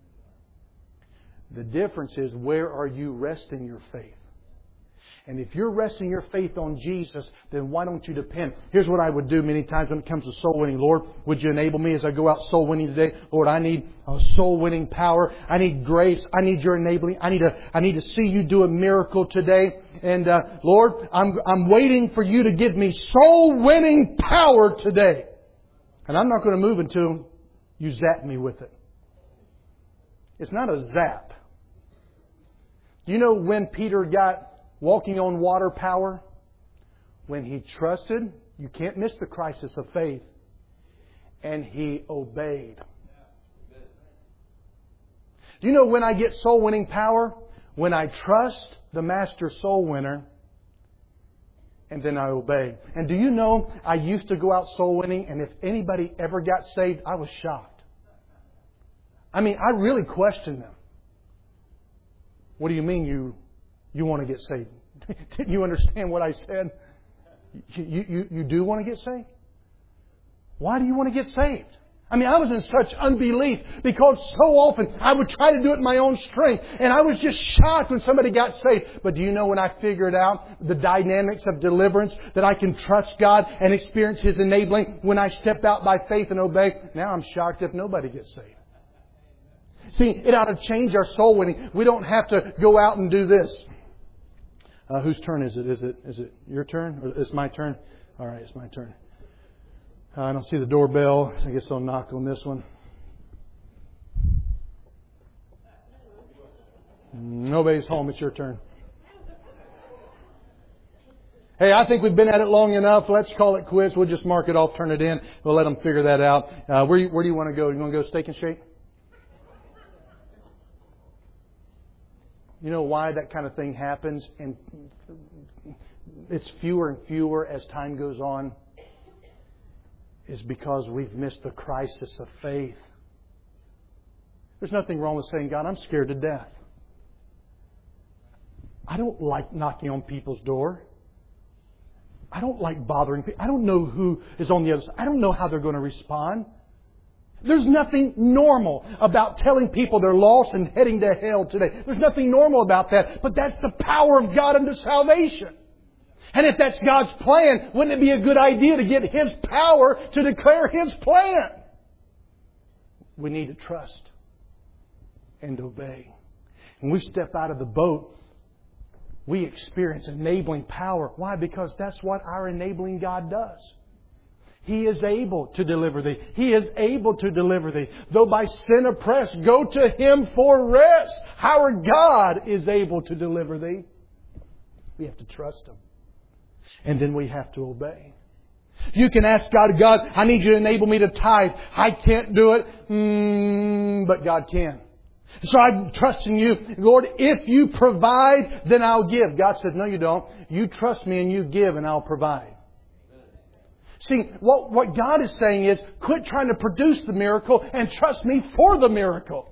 [SPEAKER 1] The difference is, where are you resting your faith? And if you're resting your faith on Jesus, then why don't you depend? Here's what I would do many times when it comes to soul winning. Lord, would you enable me as I go out soul winning today? Lord, I need a soul winning power. I need grace. I need your enabling. I need to see you do a miracle today. And Lord, I'm waiting for you to give me soul winning power today. And I'm not going to move until you zap me with it. It's not a zap. Do you know when Peter got walking on water power? When he trusted, you can't miss the crisis of faith, and he obeyed. Do you know when I get soul winning power? When I trust the Master Soul Winner, and then I obey. And do you know, I used to go out soul winning, and if anybody ever got saved, I was shocked. I mean, I really questioned them. What do you mean you want to get saved? Didn't you understand what I said? You do want to get saved? Why do you want to get saved? I mean, I was in such unbelief because so often I would try to do it in my own strength. And I was just shocked when somebody got saved. But do you know when I figured out the dynamics of deliverance, that I can trust God and experience His enabling when I step out by faith and obey? Now I'm shocked if nobody gets saved. See, it ought to change our soul winning. We don't have to go out and do this. Whose turn is it? Is it your turn? Or is it my turn? All right, it's my turn. I don't see the doorbell. I guess I'll knock on this one. Nobody's home. It's your turn. Hey, I think we've been at it long enough. Let's call it quits. We'll just mark it off, turn it in. We'll let them figure that out. Where do you want to go? You want to go Steak and Shake? You know why that kind of thing happens? And it's fewer and fewer as time goes on. Is because we've missed the crisis of faith. There's nothing wrong with saying, God, I'm scared to death. I don't like knocking on people's door. I don't like bothering people. I don't know who is on the other side. I don't know how they're going to respond. There's nothing normal about telling people they're lost and heading to hell today. There's nothing normal about that. But that's the power of God unto salvation. And if that's God's plan, wouldn't it be a good idea to get His power to declare His plan? We need to trust and obey. When we step out of the boat, we experience enabling power. Why? Because that's what our enabling God does. He is able to deliver thee. He is able to deliver thee. Though by sin oppressed, go to Him for rest. Our God is able to deliver thee. We have to trust Him. And then we have to obey. You can ask God, God, I need you to enable me to tithe. I can't do it, but God can. So I trust in you. Lord, if you provide, then I'll give. God says, no, you don't. You trust me and you give and I'll provide. See, what God is saying is, quit trying to produce the miracle and trust me for the miracle.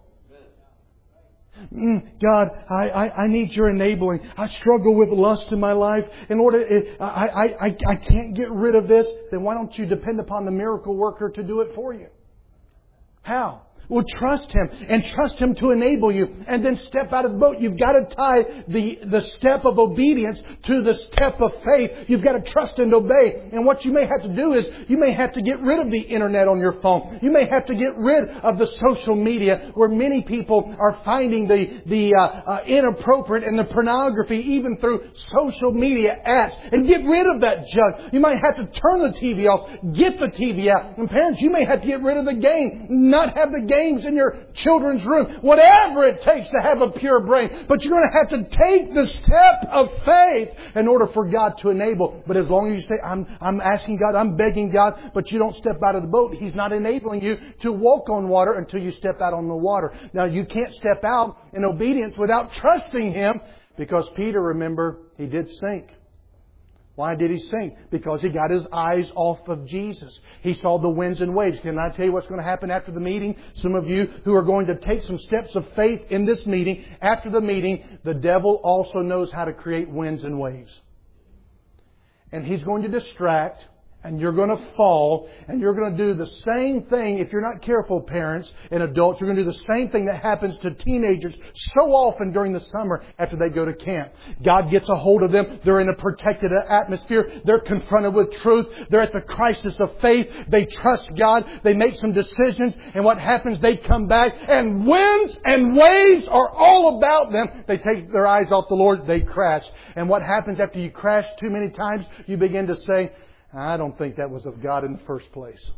[SPEAKER 1] God, I need your enabling. I struggle with lust in my life. In order, I can't get rid of this. Then why don't you depend upon the miracle worker to do it for you? How? Well, trust Him and trust Him to enable you, and then step out of the boat. You've got to tie the step of obedience to the step of faith. You've got to trust and obey. And what you may have to do is you may have to get rid of the internet on your phone. You may have to get rid of the social media where many people are finding the inappropriate and the pornography even through social media apps, and get rid of that junk. You might have to turn the TV off, get the TV out. And parents, you may have to get rid of the game, not have the games in your children's room, whatever it takes to have a pure brain. But you're going to have to take the step of faith in order for God to enable. But as long as you say, I'm asking God, I'm begging God, but you don't step out of the boat, He's not enabling you to walk on water until you step out on the water. Now, you can't step out in obedience without trusting Him, because Peter, remember, he did sink. Why did he sink? Because he got his eyes off of Jesus. He saw the winds and waves. Can I tell you what's going to happen after the meeting? Some of you who are going to take some steps of faith in this meeting, after the meeting, the devil also knows how to create winds and waves. And he's going to distract, and you're going to fall, and you're going to do the same thing. If you're not careful, parents and adults, you're going to do the same thing that happens to teenagers so often during the summer after they go to camp. God gets a hold of them. They're in a protected atmosphere. They're confronted with truth. They're at the crisis of faith. They trust God. They make some decisions. And what happens? They come back, and winds and waves are all about them. They take their eyes off the Lord. They crash. And what happens after you crash too many times? You begin to say, I don't think that was of God in the first place.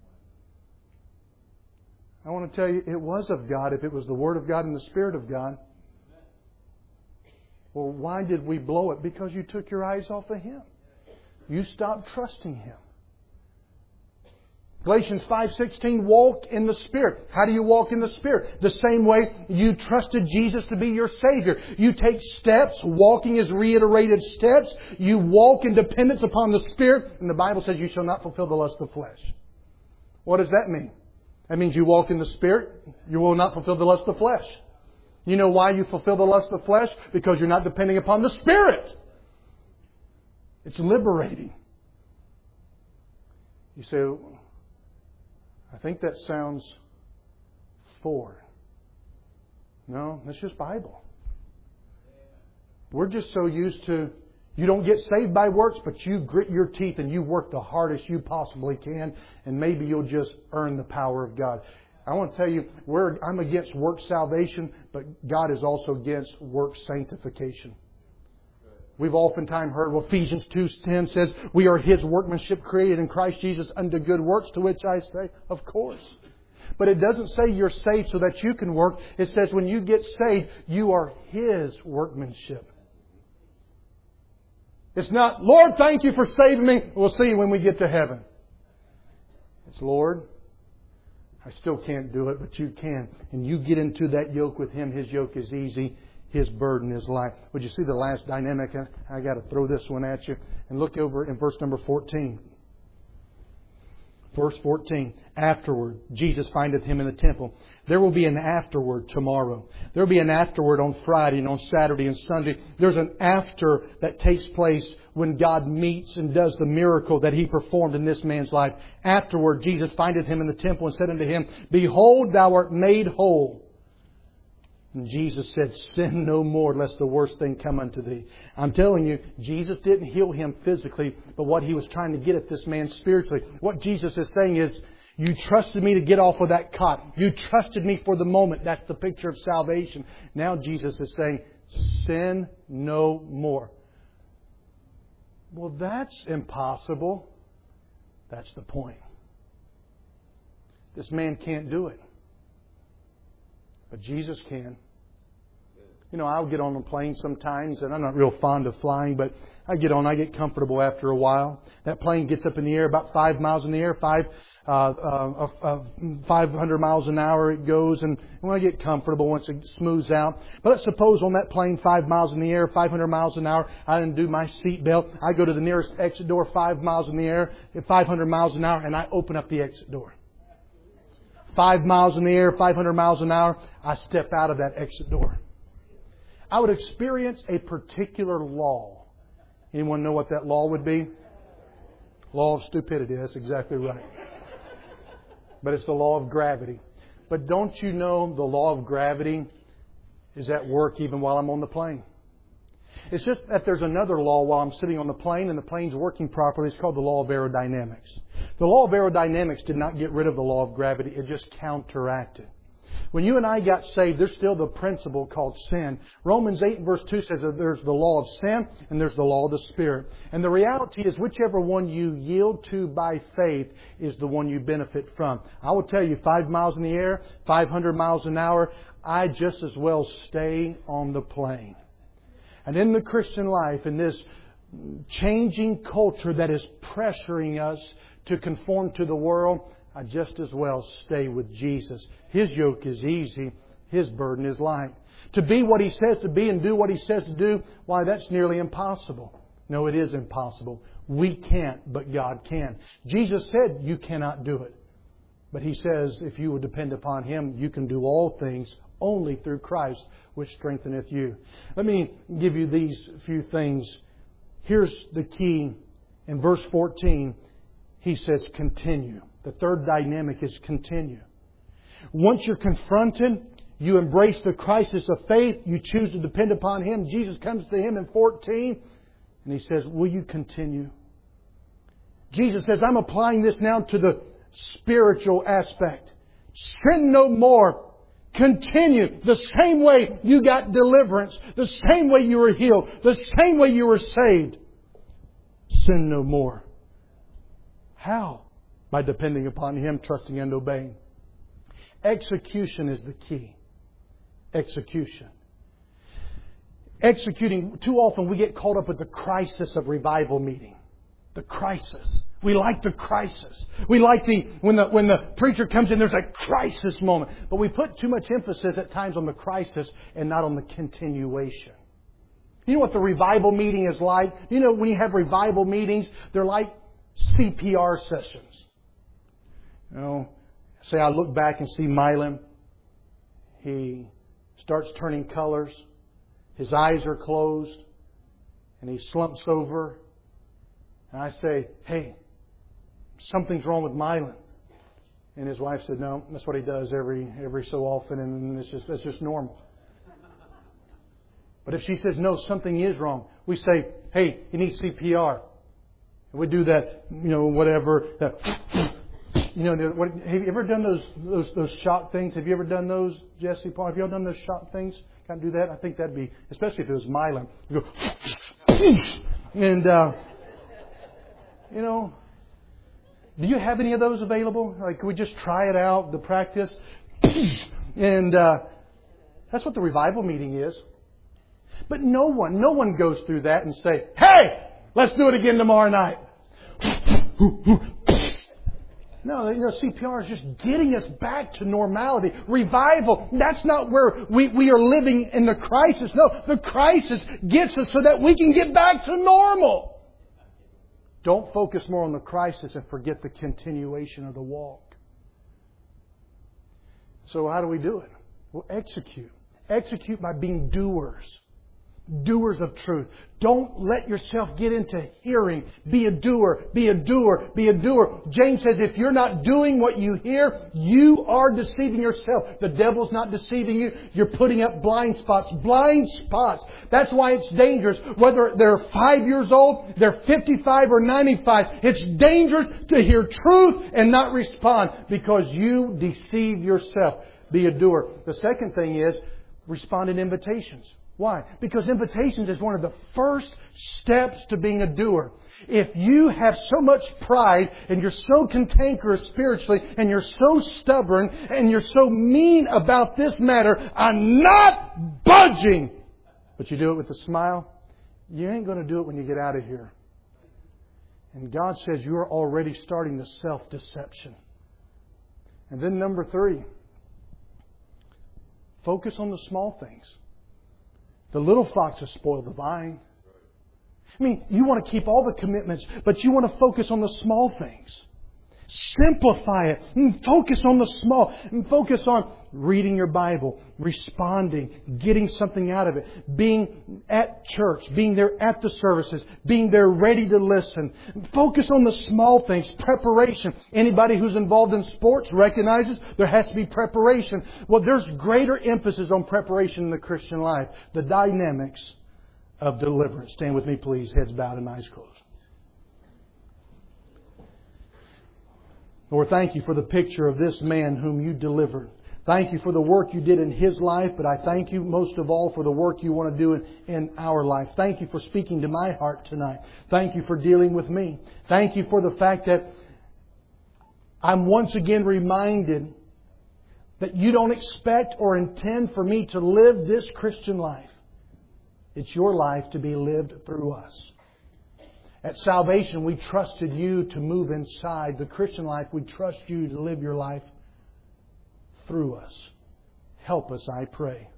[SPEAKER 1] I want to tell you, it was of God if it was the Word of God and the Spirit of God. Well, why did we blow it? Because you took your eyes off of Him. You stopped trusting Him. Galatians 5:16, walk in the Spirit. How do you walk in the Spirit? The same way you trusted Jesus to be your Savior. You take steps. Walking is reiterated steps. You walk in dependence upon the Spirit. And the Bible says you shall not fulfill the lust of the flesh. What does that mean? That means you walk in the Spirit. You will not fulfill the lust of the flesh. You know why you fulfill the lust of the flesh? Because you're not depending upon the Spirit. It's liberating. You say, I think that sounds foreign. No, that's just Bible. We're just so used to, you don't get saved by works, but you grit your teeth and you work the hardest you possibly can, and maybe you'll just earn the power of God. I want to tell you, I'm against work salvation, but God is also against work sanctification. We've oftentimes heard, well, Ephesians 2:10 says, we are His workmanship created in Christ Jesus unto good works, to which I say, of course. But it doesn't say you're saved so that you can work. It says when you get saved, you are His workmanship. It's not, Lord, thank you for saving me. We'll see you when we get to heaven. It's, Lord, I still can't do it, but you can. And you get into that yoke with Him. His yoke is easy. His burden is light. Would you see the last dynamic? I got to throw this one at you. And look over in verse number 14. Verse 14. Afterward, Jesus findeth him in the temple. There will be an afterward tomorrow. There will be an afterward on Friday and on Saturday and Sunday. There's an after that takes place when God meets and does the miracle that He performed in this man's life. Afterward, Jesus findeth him in the temple and said unto him, Behold, thou art made whole. And Jesus said, sin no more, lest the worst thing come unto thee. I'm telling you, Jesus didn't heal him physically, but what He was trying to get at this man spiritually. What Jesus is saying is, you trusted me to get off of that cot. You trusted me for the moment. That's the picture of salvation. Now Jesus is saying, sin no more. Well, that's impossible. That's the point. This man can't do it. But Jesus can. You know, I'll get on a plane sometimes, and I'm not real fond of flying, but I get comfortable after a while. That plane gets up in the air, about 5 miles in the air, 500 miles an hour it goes, and when I get comfortable, once it smooths out. But let's suppose on that plane, 5 miles in the air, 500 miles an hour, I didn't do my seat belt. I go to the nearest exit door, 5 miles in the air, at 500 miles an hour, and I open up the exit door. 5 miles in the air, 500 miles an hour, I step out of that exit door. I would experience a particular law. Anyone know what that law would be? Law of stupidity. That's exactly right. But it's the law of gravity. But don't you know the law of gravity is at work even while I'm on the plane? It's just that there's another law while I'm sitting on the plane and the plane's working properly. It's called the law of aerodynamics. The law of aerodynamics did not get rid of the law of gravity. It just counteracted. When you and I got saved, there's still the principle called sin. Romans 8 verse 2 says that there's the law of sin and there's the law of the Spirit. And the reality is whichever one you yield to by faith is the one you benefit from. I will tell you, 5 miles in the air, 500 miles an hour, I just as well stay on the plane. And in the Christian life, in this changing culture that is pressuring us to conform to the world, I just as well stay with Jesus. His yoke is easy. His burden is light. To be what He says to be and do what He says to do, why, that's nearly impossible. No, it is impossible. We can't, but God can. Jesus said you cannot do it. But He says if you would depend upon Him, you can do all things only through Christ, which strengtheneth you. Let me give you these few things. Here's the key. In verse 14, He says continue. The third dynamic is continue. Once you're confronted, you embrace the crisis of faith. You choose to depend upon Him. Jesus comes to him in 14 and He says, will you continue? Jesus says, I'm applying this now to the spiritual aspect. Sin no more. Continue the same way you got deliverance, the same way you were healed, the same way you were saved. Sin no more. How? By depending upon Him, trusting and obeying. Execution is the key. Execution. Executing. Too often we get caught up with the crisis of revival meeting. The crisis. We like the crisis. We like when the preacher comes in, there's a crisis moment. But we put too much emphasis at times on the crisis and not on the continuation. You know what the revival meeting is like? You know, when you have revival meetings, they're like CPR sessions. You know, say I look back and see Mylon. He starts turning colors. His eyes are closed. And he slumps over. And I say, hey, something's wrong with Mylon. And his wife said, no, that's what he does every so often, and it's just normal. But if she says, no, something is wrong, we say, hey, you need CPR. And we do that, whatever. Have you ever done those shock things? Have you ever done those, Jesse, Paul? Have you ever done those shock things? Can't do that? I think that'd be, especially if it was Mylon. You go, and, do you have any of those available? Like, can we just try it out, the practice? And that's what the revival meeting is. But no one goes through that and say, hey, let's do it again tomorrow night. No, CPR is just getting us back to normality. Revival, that's not where we are living in the crisis. No, the crisis gets us so that we can get back to normal. Don't focus more on the crisis and forget the continuation of the walk. So how do we do it? Well, execute. Execute by being doers. Doers of truth. Don't let yourself get into hearing. Be a doer. Be a doer. Be a doer. James says if you're not doing what you hear, you are deceiving yourself. The devil's not deceiving you. You're putting up blind spots. Blind spots. That's why it's dangerous. Whether they're 5 years old, they're 55 or 95. It's dangerous to hear truth and not respond because you deceive yourself. Be a doer. The second thing is respond in invitations. Why? Because invitations is one of the first steps to being a doer. If you have so much pride and you're so cantankerous spiritually and you're so stubborn and you're so mean about this matter, I'm not budging. But you do it with a smile, you ain't going to do it when you get out of here. And God says you're already starting the self-deception. And then number 3, focus on the small things. The little foxes spoil the vine. I mean, you want to keep all the commitments, but you want to focus on the small things. Simplify it. And focus on the small. And focus on reading your Bible, responding, getting something out of it, being at church, being there at the services, being there ready to listen. Focus on the small things, preparation. Anybody who's involved in sports recognizes there has to be preparation. Well, there's greater emphasis on preparation in the Christian life. The dynamics of deliverance. Stand with me, please. Heads bowed and eyes closed. Lord, thank You for the picture of this man whom You delivered. Thank You for the work You did in his life, but I thank You most of all for the work You want to do in our life. Thank You for speaking to my heart tonight. Thank You for dealing with me. Thank You for the fact that I'm once again reminded that You don't expect or intend for me to live this Christian life. It's Your life to be lived through us. At salvation, we trusted You to move inside. The Christian life, we trust You to live Your life through us. Help us, I pray.